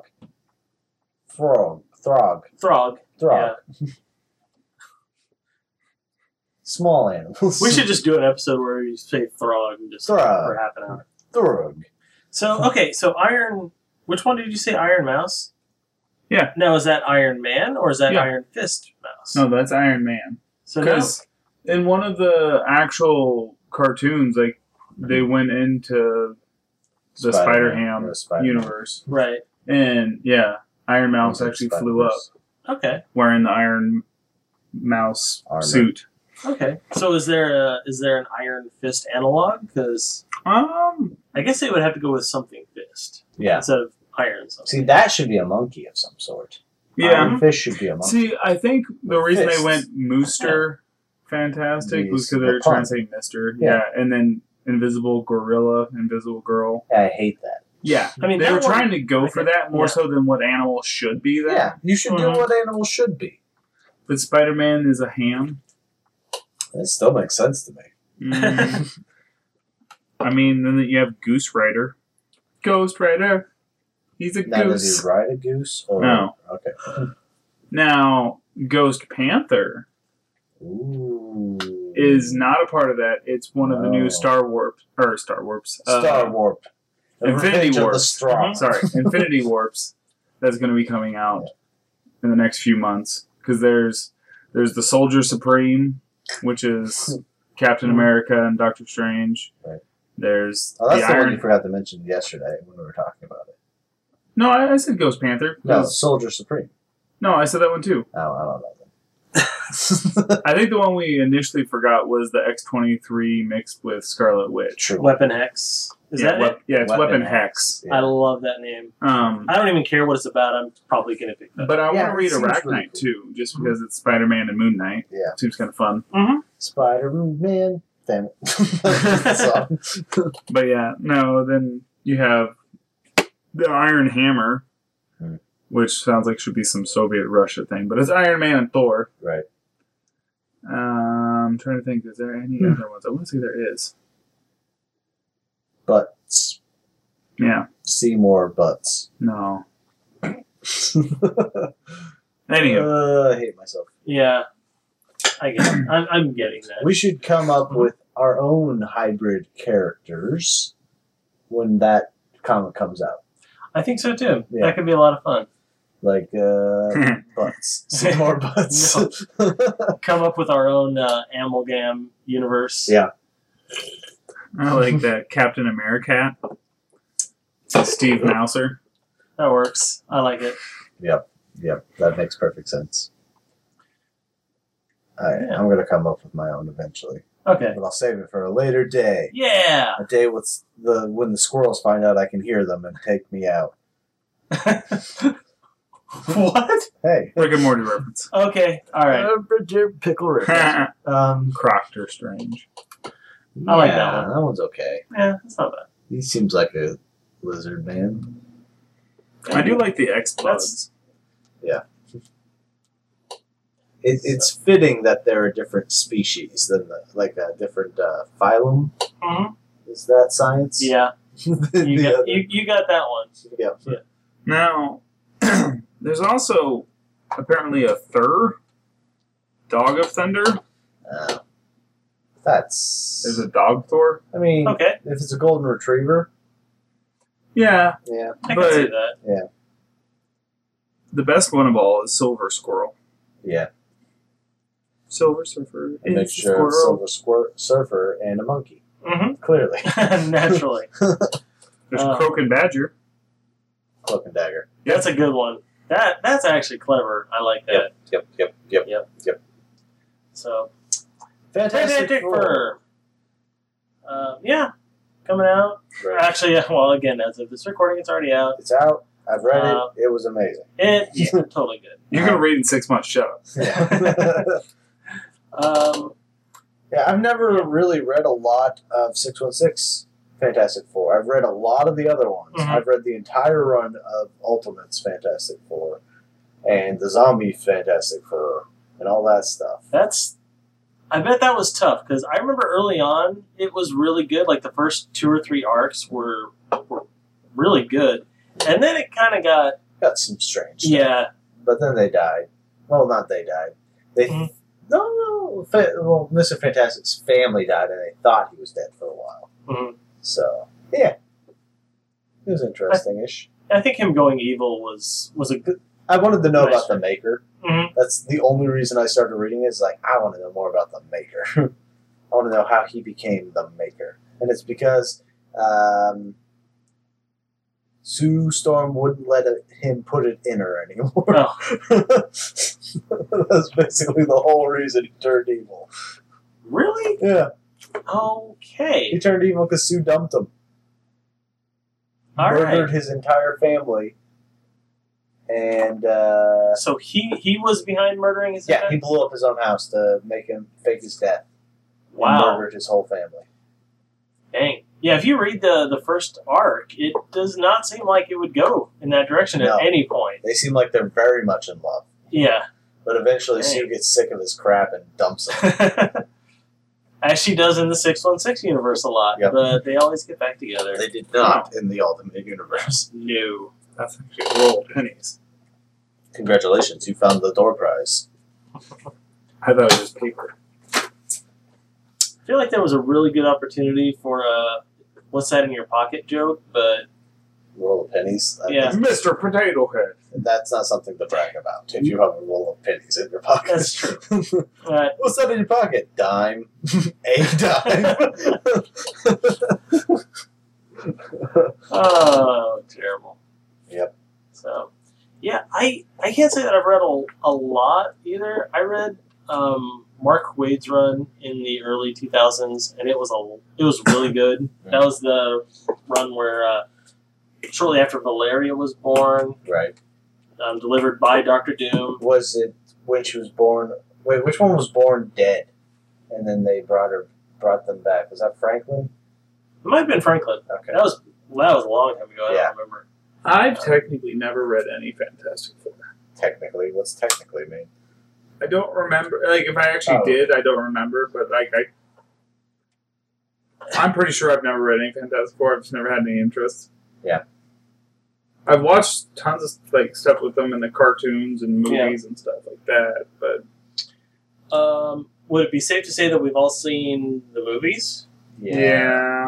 Throg. Throg. Small animals. We should just do an episode where you say Throg and just Throg. for half an hour. Throg. So, okay, so Iron... Which one did you say? Iron Mouse? Yeah. Now, is that Iron Man or is that Yeah. Iron Fist Mouse? No, that's Iron Man. So now... Because in one of the actual cartoons, like, they went into the Spider-Man, Spider-Ham or Spider-Man. universe. Right. And, yeah, Iron Mouse Into actually Spider-Verse. flew up Okay. wearing the Iron Mouse Armor. suit. Okay. So is there an Iron Fist analog? Because I guess they would have to go with something Fist Yeah. instead of Iron something. See, that should be a monkey of some sort. Yeah. Iron Fist should be a monkey. See, I think the reason Fists. they went Mooster Fantastic was because they were The trying pun. to say Mister. Yeah. Yeah. And then Invisible Gorilla, Invisible Girl. I hate that. Yeah. I mean, They that were one- trying to go for that more Yeah. so than what animals should be then. Yeah, you should do Mhm. what animals should be. But Spider-Man is a ham. That still makes sense to me. Mm. I mean, then you have Goose Rider. Ghost Rider. He's a Now, does goose. he ride a goose? Or... No. Okay. Now, Ghost Panther Ooh. is not a part of that. It's one of the new Oh. Star Warp. Star Warp. The Infinity Revenge of the Warp. Strong. Sorry, Infinity Warps. That's going to be coming out in the next few months. Because there's the Soldier Supreme, which is Captain America and Doctor Strange. Right. There's Oh, that's the the one Iron... you forgot to mention yesterday when we were talking about it. No, I said Ghost Panther. No, 'cause- Soldier Supreme. No, I said that one too. Oh, I don't know then. I think the one we initially forgot was the X-23 mixed with Scarlet Witch. True. Weapon Hex. Is yeah, that it? yeah, it's Weapon Hex. I love that name. I don't even care what it's about. I'm probably going to pick that. But I Yeah, want to read it seems Arachnite really cool. too, just because it's Spider-Man and Moon Knight. Yeah. Seems kind of fun. Spider-Man. Damn it. That's the song. But yeah, no, then you have the Iron Hammer, Hmm. which sounds like should be some Soviet Russia thing, but it's Iron Man and Thor. Right. I'm trying to think, is there any other ones? I want to say there is. Butts. Yeah, Seymour Butts. no. I Anywho, hate myself. Yeah. I get it. I'm getting that. We should come up with our own hybrid characters when that comic comes out. I think so too. Yeah. That could be a lot of fun. Like, Butts. Seymour Butts. Come up with our own amalgam universe. Yeah. I like that Captain America. Steve Mouser. That works. I like it. Yep, that makes perfect sense. Yeah. I'm going to come up with my own eventually. Okay. But I'll save it for a later day. Yeah. A day with when the squirrels find out I can hear them and take me out. What? Hey. Rick and Morty reference. Okay. All right. Pickle reference. Croctor Strange. I like that one. That one's okay. Yeah, it's not bad. He seems like a lizard man. I do like the X-Bloods. It's fitting that they're a different species than like a different phylum. Mhm. Is that science? Yeah. The You got, other- you got that one. yeah. Now, there's also apparently a Thur, Dog of Thunder. That's. There's a Dog Thor. I mean, Okay. if it's a golden retriever, Yeah, yeah. I But- can see that. the best one of all is Silver Squirrel. Yeah. Silver Surfer. And make is a sure it's squirrel. Silver Surfer and a monkey. Mm-hmm. Clearly. Naturally. There's Croak and Badger. Cloak and Dagger. That's a good one. That's actually clever. I like that. Yep. So Fantastic Fantastic Four. Fur. Yeah. coming out. Right. Actually, yeah, well, again, as of this recording, it's already out. It's out. I've read it. It was amazing. Yeah, totally good. You're gonna read in 6 months. Shut up. Yeah. Yeah, I've never really read a lot of 616 Fantastic Four. I've read a lot of the other ones. Mhm. I've read the entire run of Ultimate's Fantastic Four and the Zombie Fantastic Four and all that stuff. I bet that was tough because I remember early on it was really good. Like the first 2 or 3 arcs were really good, and then it kind of Got some strange stuff. yeah. But then they died. Well, not they died. They Mhm. no. Well, Mr. Fantastic's family died, and they thought he was dead for a while. Mhm. So yeah, it was interesting-ish. I think him going evil was a good. I wanted to know Nice. about the Maker. Mhm. That's the only reason I started reading it. Is like I want to know more about the Maker. I want to know how he became the Maker, and it's because Sue Storm wouldn't let him put it in her anymore. Oh. That's basically the whole reason he turned evil. Really? Yeah, he Okay. turned evil because Sue dumped him, All murdered right. his entire family, and So he was behind murdering his yeah, dad? he blew up his own house to make him fake his death. And Wow. murdered his whole family. Dang. Yeah, if you read the first arc, it does not seem like it would go in that direction No. at any point. They seem like they're very much in love. Yeah. But eventually Dang. Sue gets sick of his crap and dumps him. As she does in the 616 universe a lot, Yep. but they always get back together. They did not in the Ultimate Universe. No. That's actually a roll of pennies. Congratulations, you found the door prize. I thought it was paper. I feel like that was a really good opportunity for a what's that in your pocket joke, but Roll of pennies. Yeah. Mr. Potato Head. That's not something to brag about. If you have a roll of pennies in your pocket. That's true. What's that in your pocket? Dime. A dime. oh, terrible. Yep. So, yeah, I can't say that I've read a lot either. I read Mark Waid's run in the early 2000s, and it was really good. That was the run where shortly after Valeria was born, Right. delivered by Dr. Doom. Was it when she was born? Wait, which one was born dead? And then they brought them back. Was that Franklin? It might have been Franklin. Okay. That was a long time ago. I Yeah. don't remember. I've technically never read any Fantastic Four. Technically, what's technically mean? I don't remember. Like, if I actually Oh. did, I don't remember. But I'm pretty sure I've never read any Fantastic Four. I've just never had any interest. Yeah. I've watched tons of stuff with them in the cartoons and movies and stuff like that. But Would it be safe to say that we've all seen the movies? yeah.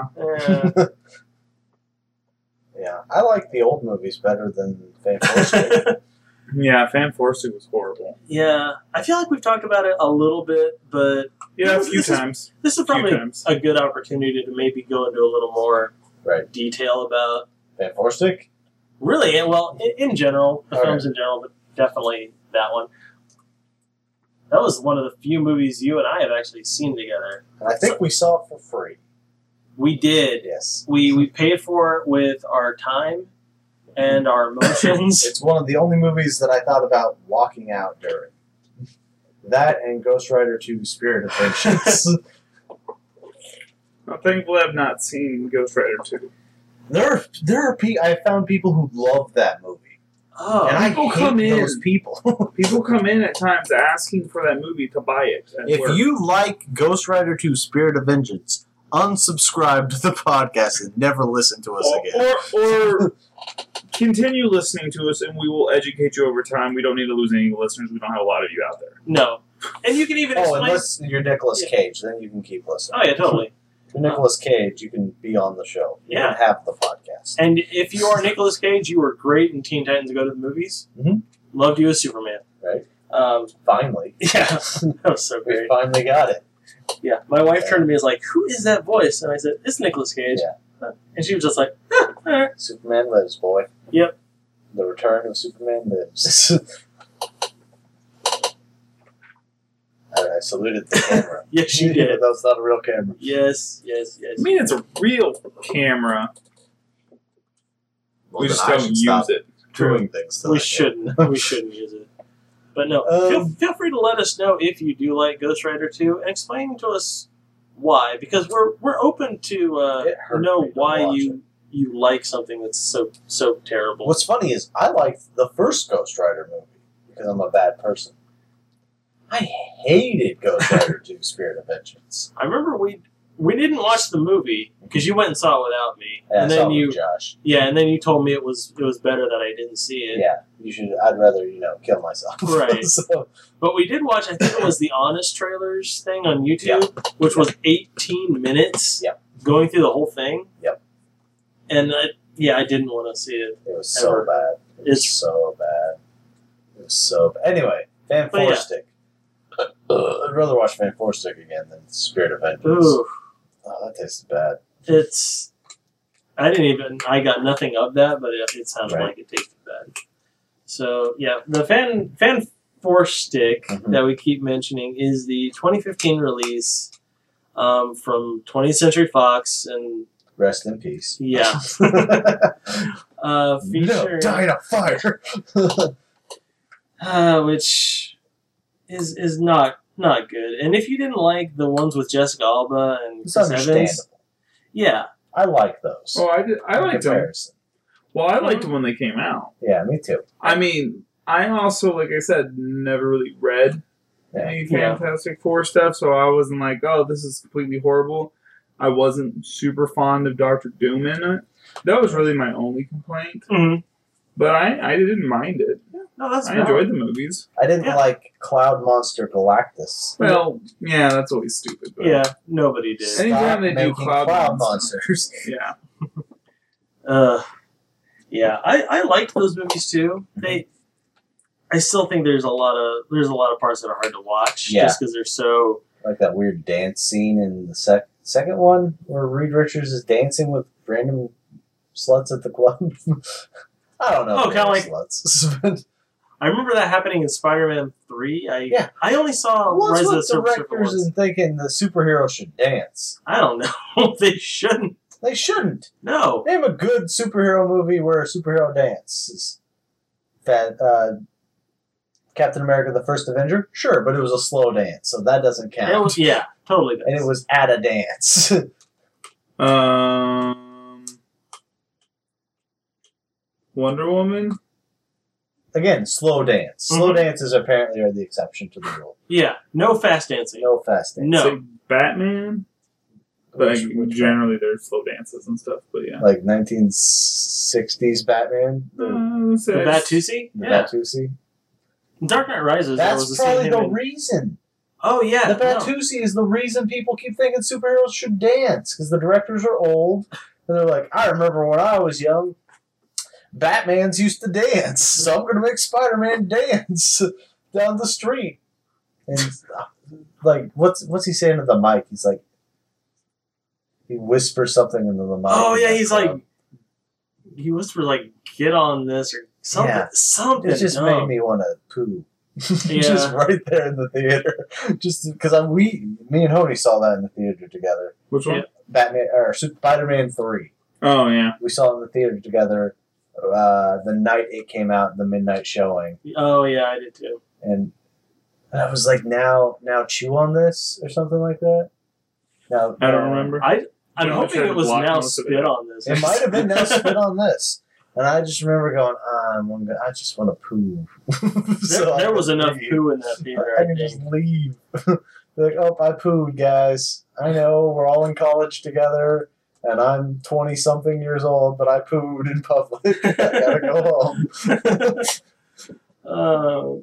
Yeah, I like the old movies better than Fan Force. Yeah, Fan Force was horrible. Yeah, I feel like we've talked about it a little bit, but Yeah, a This few is- times. this is Few probably times. a good opportunity to maybe go into a little more Right. detail about Fan Force Stick? really, well, in general, the Okay. films in general, but definitely that one. That was one of the few movies you and I have actually seen together. And I think we saw it for free. We did. Yes. We paid for it with our time and our emotions. It's one of the only movies that I thought about walking out during. That and Ghost Rider 2 Spirit of Vengeance. I'm thankful I've not seen Ghost Rider 2. there are I found people who love that movie. Oh, And I people hate come in. those people. People come in at times asking for that movie to buy it. at work. If you like Ghost Rider 2 Spirit of Vengeance, unsubscribe to the podcast and never listen to us again. or continue listening to us, and we will educate you over time. We don't need to lose any listeners. We don't have a lot of you out there. no. And you can even Oh, explain... unless you're Nicolas Yeah. Cage, then you can keep listening. Oh, yeah, totally. If you're Nicolas Cage, you can be on the show. You Yeah. can have the podcast. And if you are Nicolas Cage, you were great in Teen Titans Go to the Movies. Mhm. Loved you as Superman. Right. Um, Finally. yeah, that was so We great. finally got it. Yeah, my wife turned to me and was like, "Who is that voice?" And I said, "It's Nicolas Cage." And she was just like, "All right." Superman lives, boy. Yep. The return of Superman lives. I saluted the camera. Yes, you did. That was not a real camera. Yes. I mean, it's a real camera. Well, We then just I don't should use stop it. doing things. To We that shouldn't. We shouldn't use it. But no, feel free to let us know if you do like Ghost Rider 2 and explain to us why. Because we're open to It hurt know me to why watch you like something that's so terrible. What's funny is I liked the first Ghost Rider movie because I'm a bad person. I hated Ghost Rider 2 Spirit of Vengeance. I remember we didn't watch the movie because you went and saw it without me, Yeah, and I then saw it you with Josh. and then you told me it was better that I didn't see it. Yeah, you should. I'd rather kill myself. Right. So, But we did watch. I think it was the Honest Trailers thing on YouTube, which was 18 minutes. Yep. Going through the whole thing. Yep. And I didn't want to see it. it was so Ever. bad. It was It's so bad. It was so bad. Anyway, Fan But yeah. Four Stick. I'd rather watch Fan Four Stick again than Spirit of Vengeance. ooh, Oh, that tasted bad. it's. I got nothing of that, but it sounded Right. like it tasted bad. So yeah, the fan Four Stick Mhm. that we keep mentioning is the 2015 release from 20th Century Fox, and Rest in peace. yeah, No, featuring die in a fire. which is not good. And if you didn't like the ones with Jessica Alba and It's Chris understandable. Evans, yeah, I like those. Oh, I in liked them. comparison. Well, I liked them when they came out. Yeah, me too. I mean, I also, like I said, never really read Yeah. any Yeah. Fantastic Four stuff, so I wasn't like, oh, this is completely horrible. I wasn't super fond of Doctor Doom in it. That was really my only complaint. mm-hmm. But I didn't mind it. No, that's I enjoyed the movies. I didn't Yeah. like Cloud Monster Galactus. Well, yeah, that's always stupid. But Yeah, nobody did. Anytime Stop they do making Cloud monsters. Yeah. Yeah, I liked those movies too. I still think there's a lot of parts that are hard to watch Yeah. just because they're so. Like that weird dance scene in the second one where Reed Richards is dancing with random sluts at the club. I don't know. Oh, if they kinda were like- sluts. I remember that happening in Spider-Man 3. Yeah. I only saw What's Rise of the with Silver Surfer directors once. and thinking the superhero should dance? I don't know. They shouldn't. They shouldn't. No. Name a good superhero movie where a superhero dances. Captain America: The First Avenger? Sure, but it was a slow dance, so that doesn't count. It was, yeah, totally. and it was at a dance. Wonder Woman. Again, slow dance. Slow Mhm. dances apparently are the exception to the rule. Yeah, no fast dancing. No fast dance. No. Say Batman. But Which generally there's slow dances and stuff. But yeah. like 1960s Batman, the The Batusi? Yeah. Batusi. Dark Knight Rises. there was That's a scene probably him the in- reason. Oh, yeah. The Batusi is the reason people keep thinking superheroes should dance because the directors are old and they're like, I remember when I was young, Batman's used to dance, so I'm going to make Spider-Man dance down the street. And like, what's he saying to the mic? He's like, he whispers something into the mic. Oh, yeah, he's like, he whispered, like, get on this or something. Yeah. Something. It just dumb. made me want to poo. Yeah. Just right there in the theater. Just because me and Honey saw that in the theater together. Which one? Yeah. Batman or Spider-Man 3. Oh yeah. We saw it in the theater together the night it came out, the midnight showing. Oh, yeah, I did too. And I was like, now chew on this or something like that. Now I don't remember. I'm No, I hoping tried it to was block now most of spit it. on this. It might have been now spit on this. And I just remember going, I just want to poo. There was enough leave. poo in that theater, I I can think. just leave. Like, oh, I pooed, guys. I know we're all in college together, and I'm 20-something years old, but I pooed in public. I gotta go home. Oh,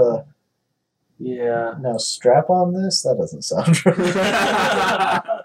yeah. Now strap on this? That doesn't sound right.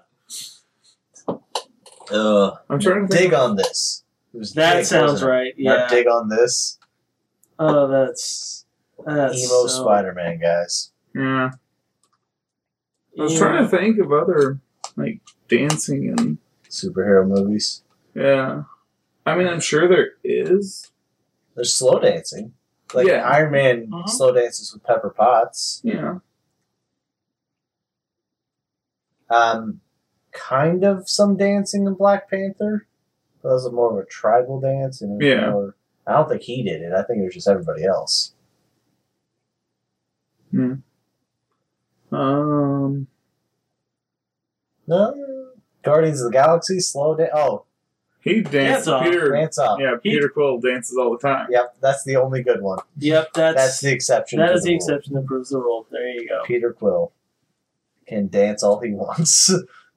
I'm trying to think. Dig on this. It was That dig, sounds wasn't it? right, Not yeah. dig on this. Oh, that's Emo so- Spider-Man, guys. Yeah. I was Yeah. trying to think of other like dancing and Superhero movies. yeah. I mean, I'm sure there is. There's slow dancing. Like Yeah. Iron Man Mhm. slow dances with Pepper Potts. Yeah. Kind of some dancing in Black Panther. That was more of a tribal dance, and it was more, I don't think he did it. I think it was just everybody else. No. Guardians of the Galaxy, slow down. Oh, he dances. Dance off. Yeah, Peter Quill dances all the time. Yep, that's the only good one. Yep, that's the exception. That is the exception that proves the rule. There you go. Peter Quill can dance all he wants.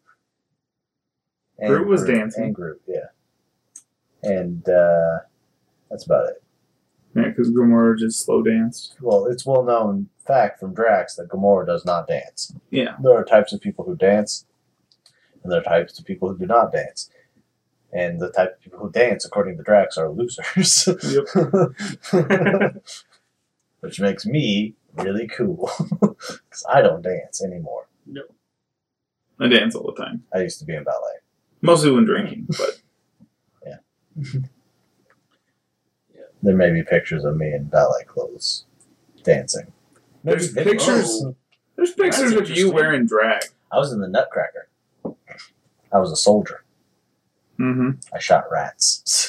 Groot was dancing. And Groot, yeah. And that's about it. Yeah, because Gamora just slow danced. Well, it's well-known fact from Drax that Gamora does not dance. Yeah. There are types of people who dance, and there are types of people who do not dance. And the type of people who dance, according to Drax, are losers. Yep. Which makes me really cool. Because I don't dance anymore. No. I dance all the time. I used to be in ballet. Mostly when drinking, but... Yeah. There may be pictures of me in ballet clothes dancing. There's pictures. There's pictures of you wearing drag. I was in the Nutcracker. I was a soldier. Mm-hmm. I shot rats.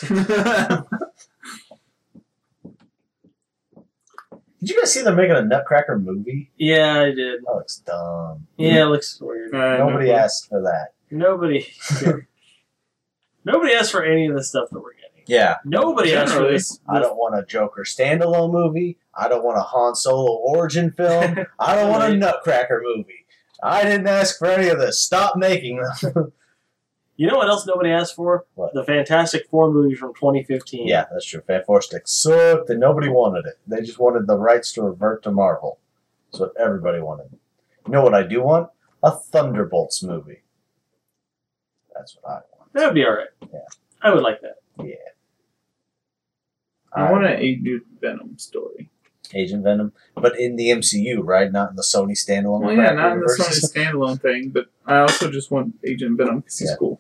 Did you guys see they're making a Nutcracker movie? Yeah, I did. That looks dumb. Yeah, it looks weird. Nobody asked for that. Nobody asked for any of the stuff that we're getting. Yeah. Nobody asked for this. I don't want a Joker standalone movie. I don't want a Han Solo origin film. I don't want a Nutcracker movie. I didn't ask for any of this. Stop making them. You know what else nobody asked for? What? The Fantastic Four movie from 2015. Yeah, that's true. Fantastic sucked, and nobody wanted it. They just wanted the rights to revert to Marvel. That's what everybody wanted. You know what I do want? A Thunderbolts movie. That's what I want. That would be alright. Yeah. I would like that. Yeah. I want an Agent Venom story. Agent Venom, but in the MCU, right? Not in the Sony standalone. Well, yeah, not in the Sony standalone thing, but I also just want Agent Venom because he's cool.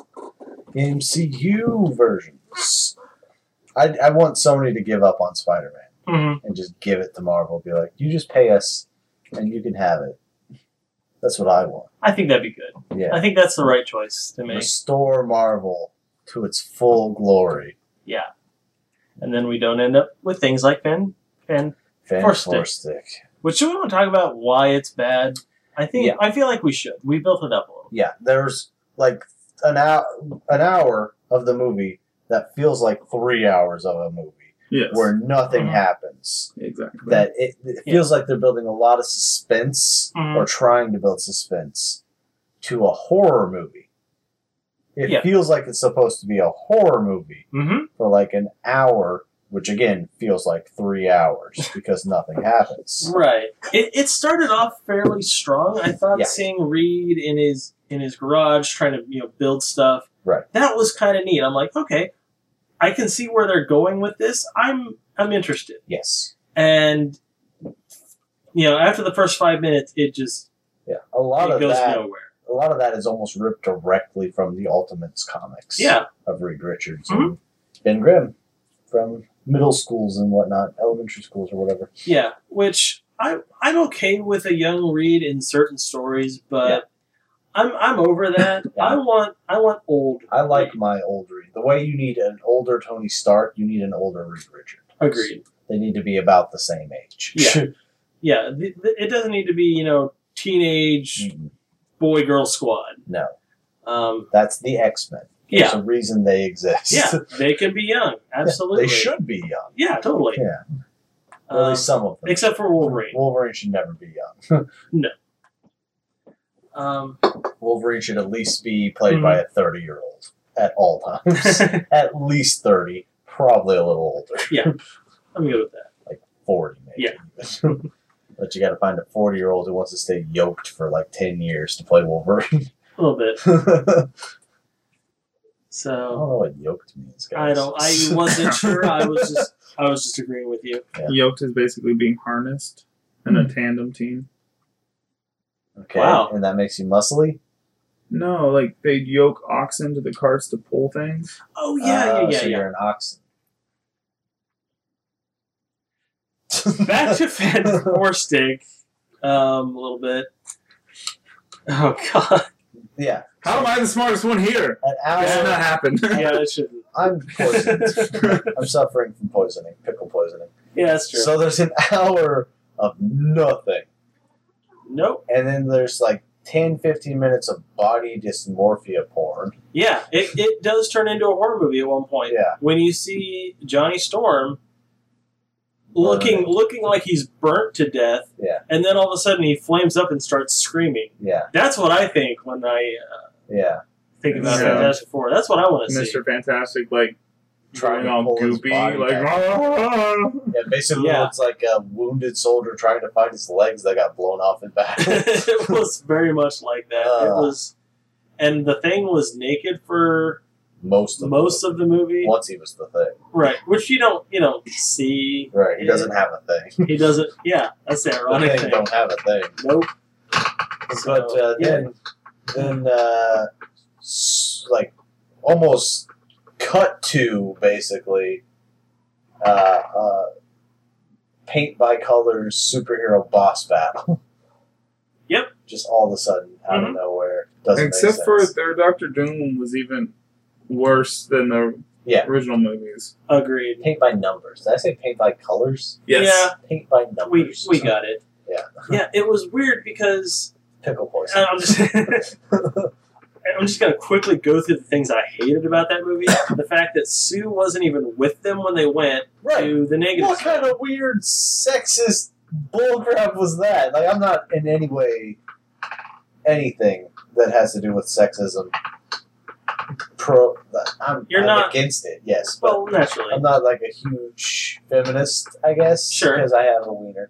MCU versions. I want Sony to give up on Spider-Man and just give it to Marvel. Be like, you just pay us, and you can have it. That's what I want. I think that'd be good. Yeah, I think that's the right choice to make. Restore Marvel to its full glory. Yeah. And then we don't end up with things like Fantastic. Which, should we want to talk about why it's bad? I feel like we should. We built it up a little. Yeah, there's like an hour of the movie that feels like 3 hours of a movie. Yes. Where nothing happens. Exactly. That it feels like they're building a lot of suspense or trying to build suspense to a horror movie. It feels like it's supposed to be a horror movie for like an hour, which again feels like 3 hours because nothing happens. Right. It started off fairly strong. I thought seeing Reed in his garage trying to build stuff. Right. That was kind of neat. I'm like, okay, I can see where they're going with this. I'm interested. Yes. And after the first 5 minutes, it just goes nowhere. A lot of that is almost ripped directly from the Ultimates comics. Of Reed Richards and Ben Grimm from middle schools and whatnot, elementary schools or whatever. Yeah, which I'm okay with a young Reed in certain stories, but I'm over that. I want old. I like my old Reed. The way you need an older Tony Stark, you need an older Reed Richards. Agreed. They need to be about the same age. Yeah, yeah. It doesn't need to be teenage boy-girl squad. No. That's the X-Men. There's a reason they exist. Yeah, they can be young. Absolutely. They should be young. Yeah, totally. Yeah. At least some of them. Except for Wolverine. Wolverine should never be young. No. Wolverine should at least be played by a 30-year-old at all times. At least 30. Probably a little older. Yeah. I'm good with that. Like 40, maybe. Yeah. But you got to find a 40-year-old who wants to stay yoked for like 10 years to play Wolverine. A little bit. So I don't know what yoked means, guys. I wasn't sure. I was just agreeing with you. Yeah. Yoked is basically being harnessed in a tandem team. Okay. Wow. And that makes you muscly? No, like they'd yoke oxen to the carts to pull things. Oh yeah. So you're an oxen. Back to Fantastic, a little bit. Oh God. Yeah. How am I the smartest one here? An This did hour. not happen. Yeah, it shouldn't. I'm poisoned. I'm suffering from poisoning, pickle poisoning. Yeah, that's true. So there's an hour of nothing. Nope. And then there's like 10, 15 minutes of body dysmorphia porn. Yeah, it does turn into a horror movie at one point. Yeah. When you see Johnny Storm looking like he's burnt to death. Yeah. And then all of a sudden he flames up and starts screaming. Yeah. That's what I think when I Yeah. think about Yeah. Fantastic Four. That's what I want to see. Mr. Fantastic, like, Trying to all pull his goopy, body like, back. Yeah, basically Yeah. it's like a wounded soldier trying to find his legs that got blown off in battle. It was very much like that. It was, and the Thing was naked for most of the movie, once he was the thing. right? Which you don't see. Right, he doesn't have a thing. He doesn't. Yeah, that's the The ironic thing thing. don't have a thing. Nope. But So, yeah. then like almost cut to basically paint by colors superhero boss battle. Yep. Just all of a sudden out of nowhere. Doesn't except make for sense. their Doctor Doom was even worse than the Yeah. original movies. Agreed. Paint by numbers. Did I say paint by colors? Yeah, Paint by we numbers. got it. Yeah. Yeah, it was weird because Pickle poison. I'm just gonna quickly go through the things I hated about that movie. The fact that Sue wasn't even with them when they went Right. to the negative. What kind of weird sexist bullcrap was that? Like, I'm not in any way anything that has to do with sexism. I'm not- against it, yes, but Well, naturally. I'm not like a huge feminist, I guess, Sure. because I have a wiener.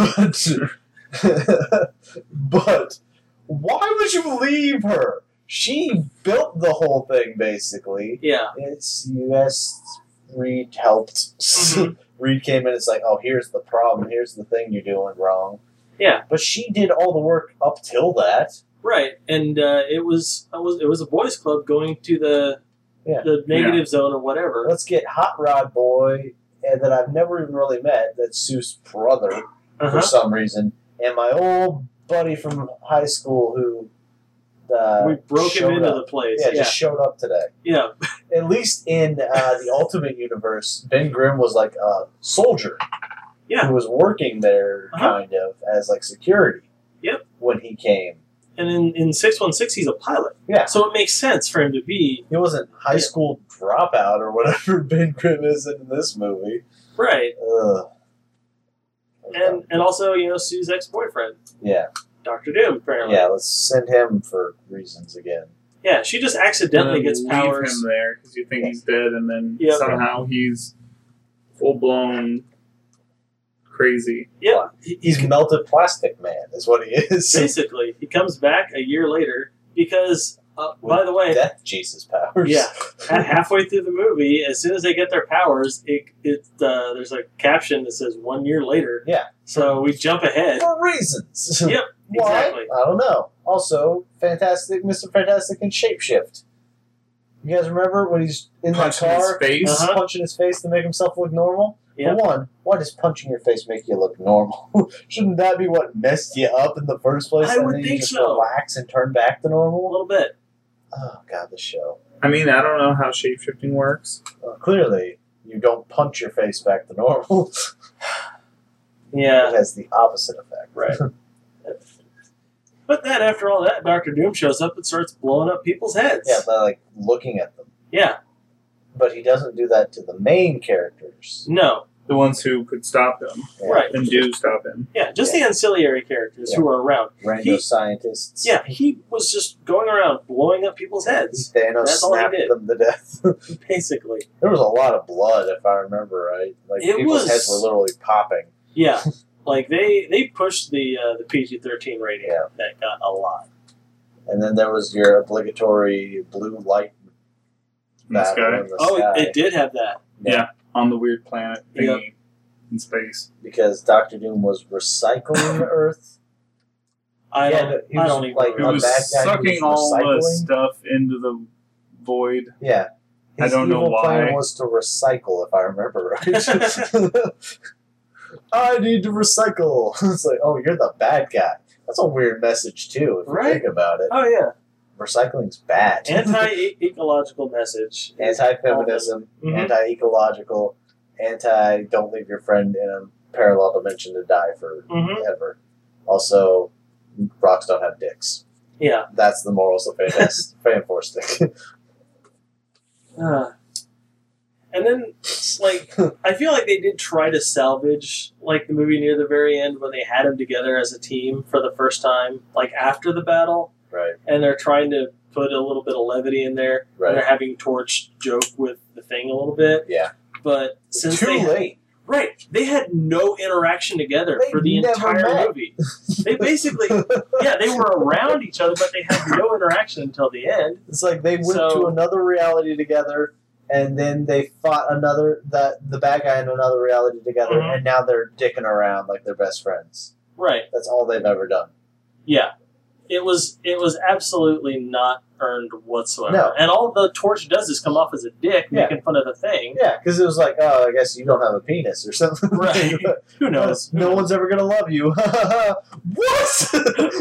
But why would you leave her? She built the whole thing, basically. Yeah. It's U.S. Reed helped. Mhm. Reed came in. It's like, oh, here's the problem. Here's the thing you're doing wrong. Yeah. But she did all the work up till that. Right. And it was a boys' club going to the negative zone or whatever. Let's get Hot Rod Boy, and that I've never even really met. That's Sue's brother for some reason, and my old buddy from high school who We broke him showed into up. the place. Yeah, Yeah. just showed up today. Yeah. At least in the Ultimate Universe, Ben Grimm was like a soldier. Yeah. Who was working there, kind of, as like security. Yep. When he came. And in 616, he's a pilot. Yeah. So it makes sense for him to be. He wasn't high school dropout or whatever Ben Grimm is in this movie. Right. Ugh. And also, Sue's ex-boyfriend, Yeah. Dr. Doom, apparently. Yeah, let's send him for reasons again. Yeah, she just accidentally And then gets leave powers. him there because you think he's dead, and then Yep. somehow he's full blown crazy. Yeah. He's melted plastic man, is what he is. Basically, he comes back a year later because, by the way, Death Jesus powers. yeah, halfway through the movie, as soon as they get their powers, there's a caption that says 1 year later. Yeah. So we jump ahead. For reasons. Yep, Why? exactly. I don't know. Also, Mr. Fantastic and Shapeshift. You guys remember when he's in Punching that his car, face. Uh-huh. punching his face to make himself look normal? Yeah. For one, why does punching your face make you look normal? Shouldn't that be what messed you up in the first place? I and would then you think just so. relax and turn back to A normal? little bit. Oh, God, the show. I mean, I don't know how shapeshifting works. Clearly, you don't punch your face back to normal. Yeah. It has the opposite effect. Right. But then, after all that, Dr. Doom shows up and starts blowing up people's heads. Yeah, by like looking at them. Yeah. But he doesn't do that to the main characters. No. The ones who could stop him Yeah. Right. and do stop him. Yeah, just the ancillary characters who are around. Rando scientists. Yeah, he was just going around blowing up people's heads, Thanos That's all he snapped did. them to death. basically. There was a lot of blood, if I remember right. Like It people's was- heads were literally popping. Yeah, like they pushed the PG-13 rating. Yeah. That got a lot. And then there was your obligatory blue light In the battle sky. in the Oh, sky. it did have that. Yeah. On the weird planet thingy in space. Because Doctor Doom was recycling Earth. I Yeah, don't. he I was don't even. like- It remember. was bad guy who sucking was all the recycling? stuff into the void. Yeah. I His don't know evil plan why. was to recycle, if I remember right. I need to recycle. It's like, oh, you're the bad guy. That's a weird message too, if you Right? think about it. Oh yeah, Recycling's bad. anti-ecological message. Anti-feminism, Mhm. anti-ecological, anti-don't leave your friend in a parallel dimension to die Mhm. forever. Also, rocks don't have dicks. Yeah. That's the morals of Fantastic. And then, like, I feel like they did try to salvage, like, the movie near the very end when they had them together as a team for the first time, like, after the battle. Right. And they're trying to put a little bit of levity in there. Right. And they're having Torch joke with the Thing a little bit. Yeah. But since Too late. Right. They had no interaction together They for the never entire met. movie. They basically, yeah, they were around each other, but they had no interaction until the end. It's like they went So- to another reality together, and then they fought the bad guy in another reality together, Mhm. and now they're dicking around like they're best friends. Right. That's all they've ever done. Yeah. It was absolutely not earned whatsoever. No. And all the Torch does is come off as a dick, Yeah. making fun of the Thing. Yeah, because it was like, oh, I guess you don't have a penis or something. Right. Who knows? No one's ever gonna love you. What?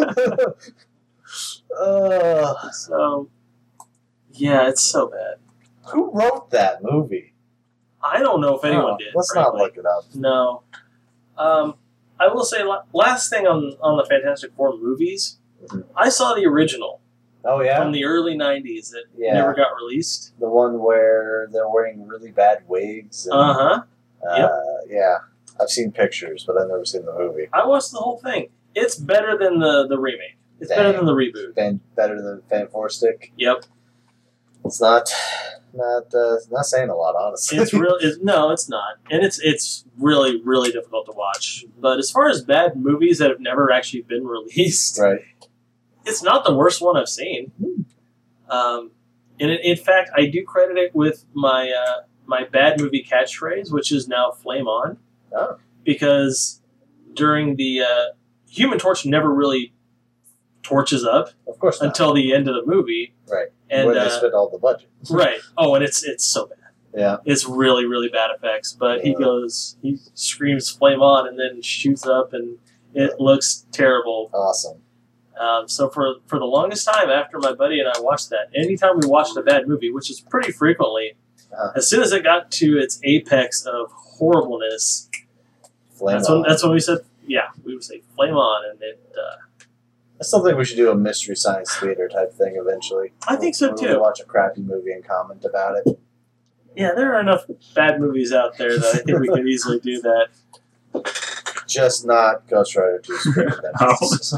So, yeah, it's so bad. Who wrote that movie? I don't know if anyone Oh, did. Let's frankly. not look it up. No. I will say, last thing on the Fantastic Four movies, Mhm. I saw the original Oh yeah, from the early 90s that Yeah. never got released. the one where they're wearing really bad wigs. And, Uh-huh. Yep. Yeah, I've seen pictures, but I've never seen the movie. I watched the whole thing. It's better than the remake. It's better Dang. than the reboot. Better than Fan Four Stick. Yep. It's not saying a lot, honestly. It's real. No, it's not, and it's really really difficult to watch. But as far as bad movies that have never actually been released, right. it's not the worst one I've seen. And in fact, I do credit it with my my bad movie catchphrase, which is now "Flame On," Oh. because during the Human Torch never really torches up Of course not. until the end of the movie, Right. and Where they spent all the budget. right. Oh, and it's so bad. Yeah. It's really, really bad effects. But he screams "Flame On" and then shoots up, and it looks terrible. Awesome. So for the longest time after my buddy and I watched that, anytime we watched a bad movie, which is pretty frequently, as soon as it got to its apex of horribleness, Flame that's on. when we said, yeah, we would say "Flame On," and it. I still think we should do a mystery science theater type thing eventually. I think so, Where we too. watch a crappy movie and comment about it. Yeah, there are enough bad movies out there that I think we could easily do that. Just not Ghost Rider 2 Spirit Adventures.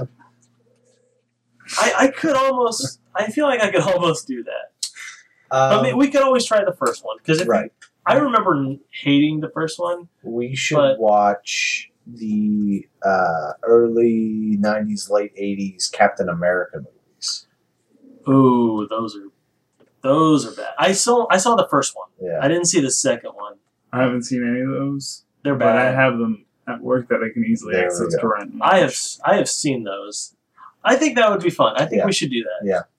I could almost. I feel like I could almost do that. I mean, Um, we could always try the first one because right. I remember hating the first one. We should but- watch the early 90s, late 80s Captain America movies. Ooh, those are bad. I saw the first one. Yeah. I didn't see the second one. I haven't seen any of those, They're but I bad. have them at work that I can easily There we access go. to rent. and I watch. have seen those. I think that would be fun. I think Yeah. we should do that. Yeah.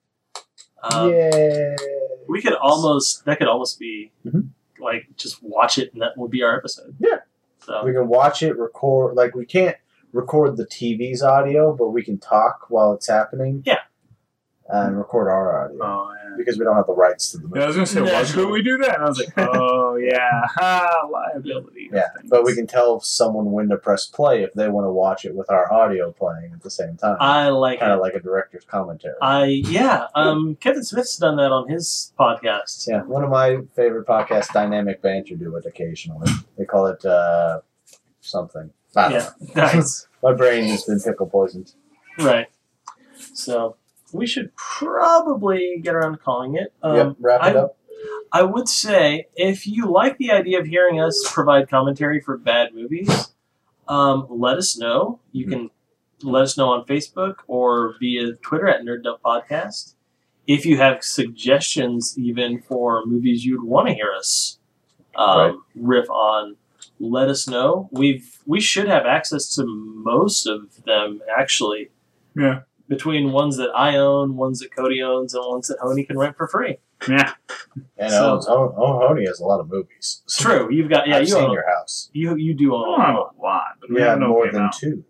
Yeah. We could almost. That could almost be Mhm. like just watch it, and that would be our episode. Yeah. So We can watch it, record. Like, we can't record the TV's audio, but we can talk while it's happening. Yeah. And record our audio. Oh yeah. Because we don't have the rights to the movie. Yeah, I was gonna say, why Naturally. couldn't we do that? And I was like, oh yeah, liability. of Yeah, things. but we can tell someone when to press play if they want to watch it with our audio playing at the same time. I like Kind it. of like a director's commentary. Kevin Smith's done that on his podcast. Yeah, one of my favorite podcasts, Dynamic Banter, do it occasionally. They call it something. I don't Yeah, know. nice. My brain has been pickle poisoned. Right. So we should probably get around to calling it. Yep, wrap it up. I would say if you like the idea of hearing us provide commentary for bad movies, let us know. You can let us know on Facebook or via Twitter at Nerd Dump Podcast. If you have suggestions, even for movies you'd want to hear us riff on, let us know. We should have access to most of them actually. Yeah. Between ones that I own, ones that Cody owns, and ones that Honey can rent for free. Yeah. And So- Honey has a lot of movies. True, you've got I've you seen own your house. you do own Not a a lot, but we We have have no more okay than now. 2.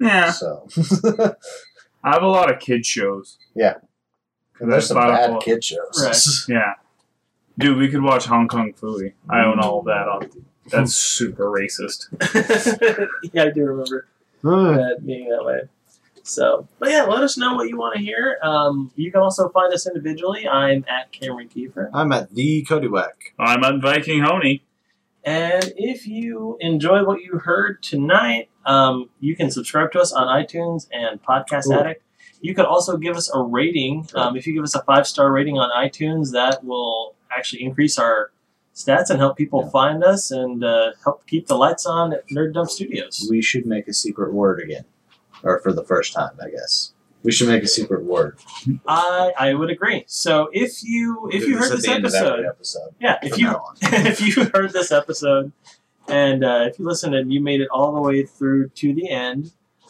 Yeah. So I have a lot of kid shows. there's some Bottom bad blow. kid shows. Right. Yeah. Dude, we could watch Hong Kong Phooey. I own all of that on. That's super racist. Yeah, I do remember that being that way. So, but yeah, let us know what you want to hear. You can also find us individually. I'm at Cameron Kiefer. I'm at the Cody Wack. I'm on Viking Honey. And if you enjoy what you heard tonight, you can subscribe to us on iTunes and Podcast Addict. You could also give us a rating. If you give us a 5-star rating on iTunes, that will actually increase our stats and help people find us and help keep the lights on at Nerd Dump Studios. We should make a secret word again. Or for the first time, I guess. We should make a secret word. I would agree. So if you heard this episode, yeah, if you heard this episode and if you listened and you made it all the way through to the end,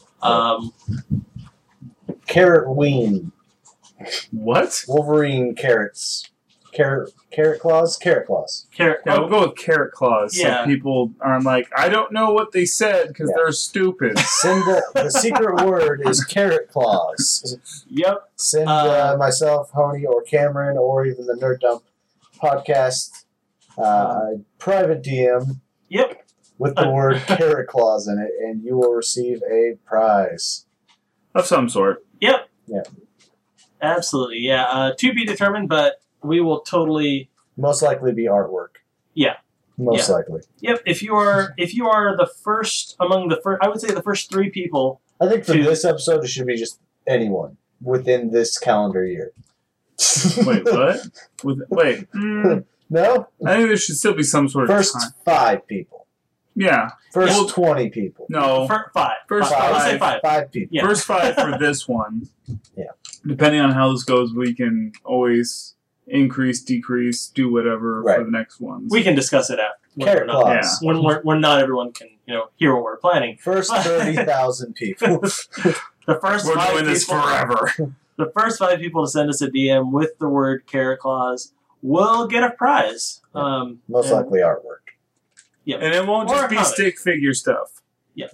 Carrotween. What? Wolverine carrots. Carrot claws? Carrot claws. Yeah, we'll go with carrot claws. Yeah. So people aren't like, I don't know what they said because they're stupid. Send the secret word is carrot claws. Yep. Send myself, Honey, or Cameron, or even the Nerd Dump podcast private DM. Yep. With the word carrot claws in it, and you will receive a prize. Of some sort. Yep. Yeah. Absolutely. Yeah. To be determined, but we will totally most likely be artwork. Yeah. Most likely. Yep. If you are the first among the first, I would say the first 3 people. I think for this episode, it should be just anyone within this calendar year. Wait, what? Wait. No? I think there should still be some sort of first time. 5 people. Yeah. First 20 people. No. First 5. First I'll say 5. 5 people. Yeah. First 5 for this one. Yeah. Depending on how this goes, we can always increase, decrease, do whatever for the next ones. We can discuss it after. Carrot claws. When not everyone can, hear what we're planning. First 30,000 people. The first we're 5 doing this people, forever. The first 5 people to send us a DM with the word carrot claws will get a prize. Most likely artwork. Yeah. And it won't just be stick figure stuff. Yeah.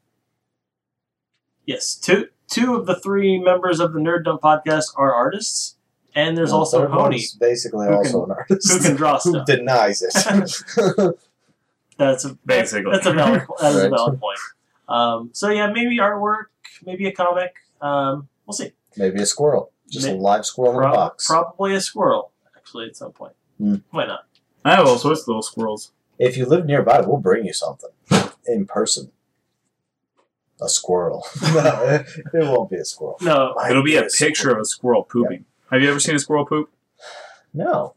Yes. Two of the 3 members of the Nerd Dump podcast are artists, and there's also Honey, basically also an artist who can draw who stuff. denies it. That's a valid point. So yeah, maybe artwork, maybe a comic. We'll see. Maybe a squirrel, just a live squirrel in a box. Probably a squirrel, actually, at some point. Why not? I have all sorts of little squirrels. If you live nearby, we'll bring you something in person. A squirrel. No, it won't be a squirrel. No, it'll be a picture of a squirrel pooping. Yeah. Have you ever seen a squirrel poop? No.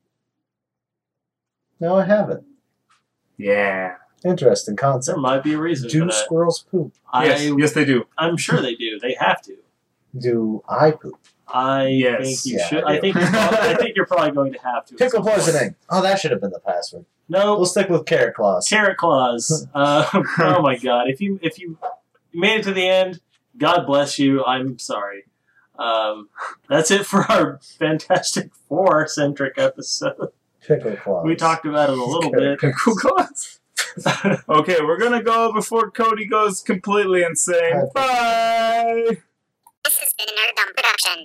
No, I haven't. Yeah. Interesting concept. There might be a reason do for that. Squirrels poop? Yes, they do. I'm sure they do. They have to. Do I poop? I think you should. I think you're probably going to have to. Pickle poisoning. Oh, that should have been the password. No, we'll stick with carrot claws. Carrot claws. Oh my god! If you made it to the end, God bless you. I'm sorry. That's it for our Fantastic Four centric episode. Pickle claws. We talked about it a little bit. Pickle claws. Okay, we're gonna go before Cody goes completely insane. Bye. This has been a Nerd Dump production.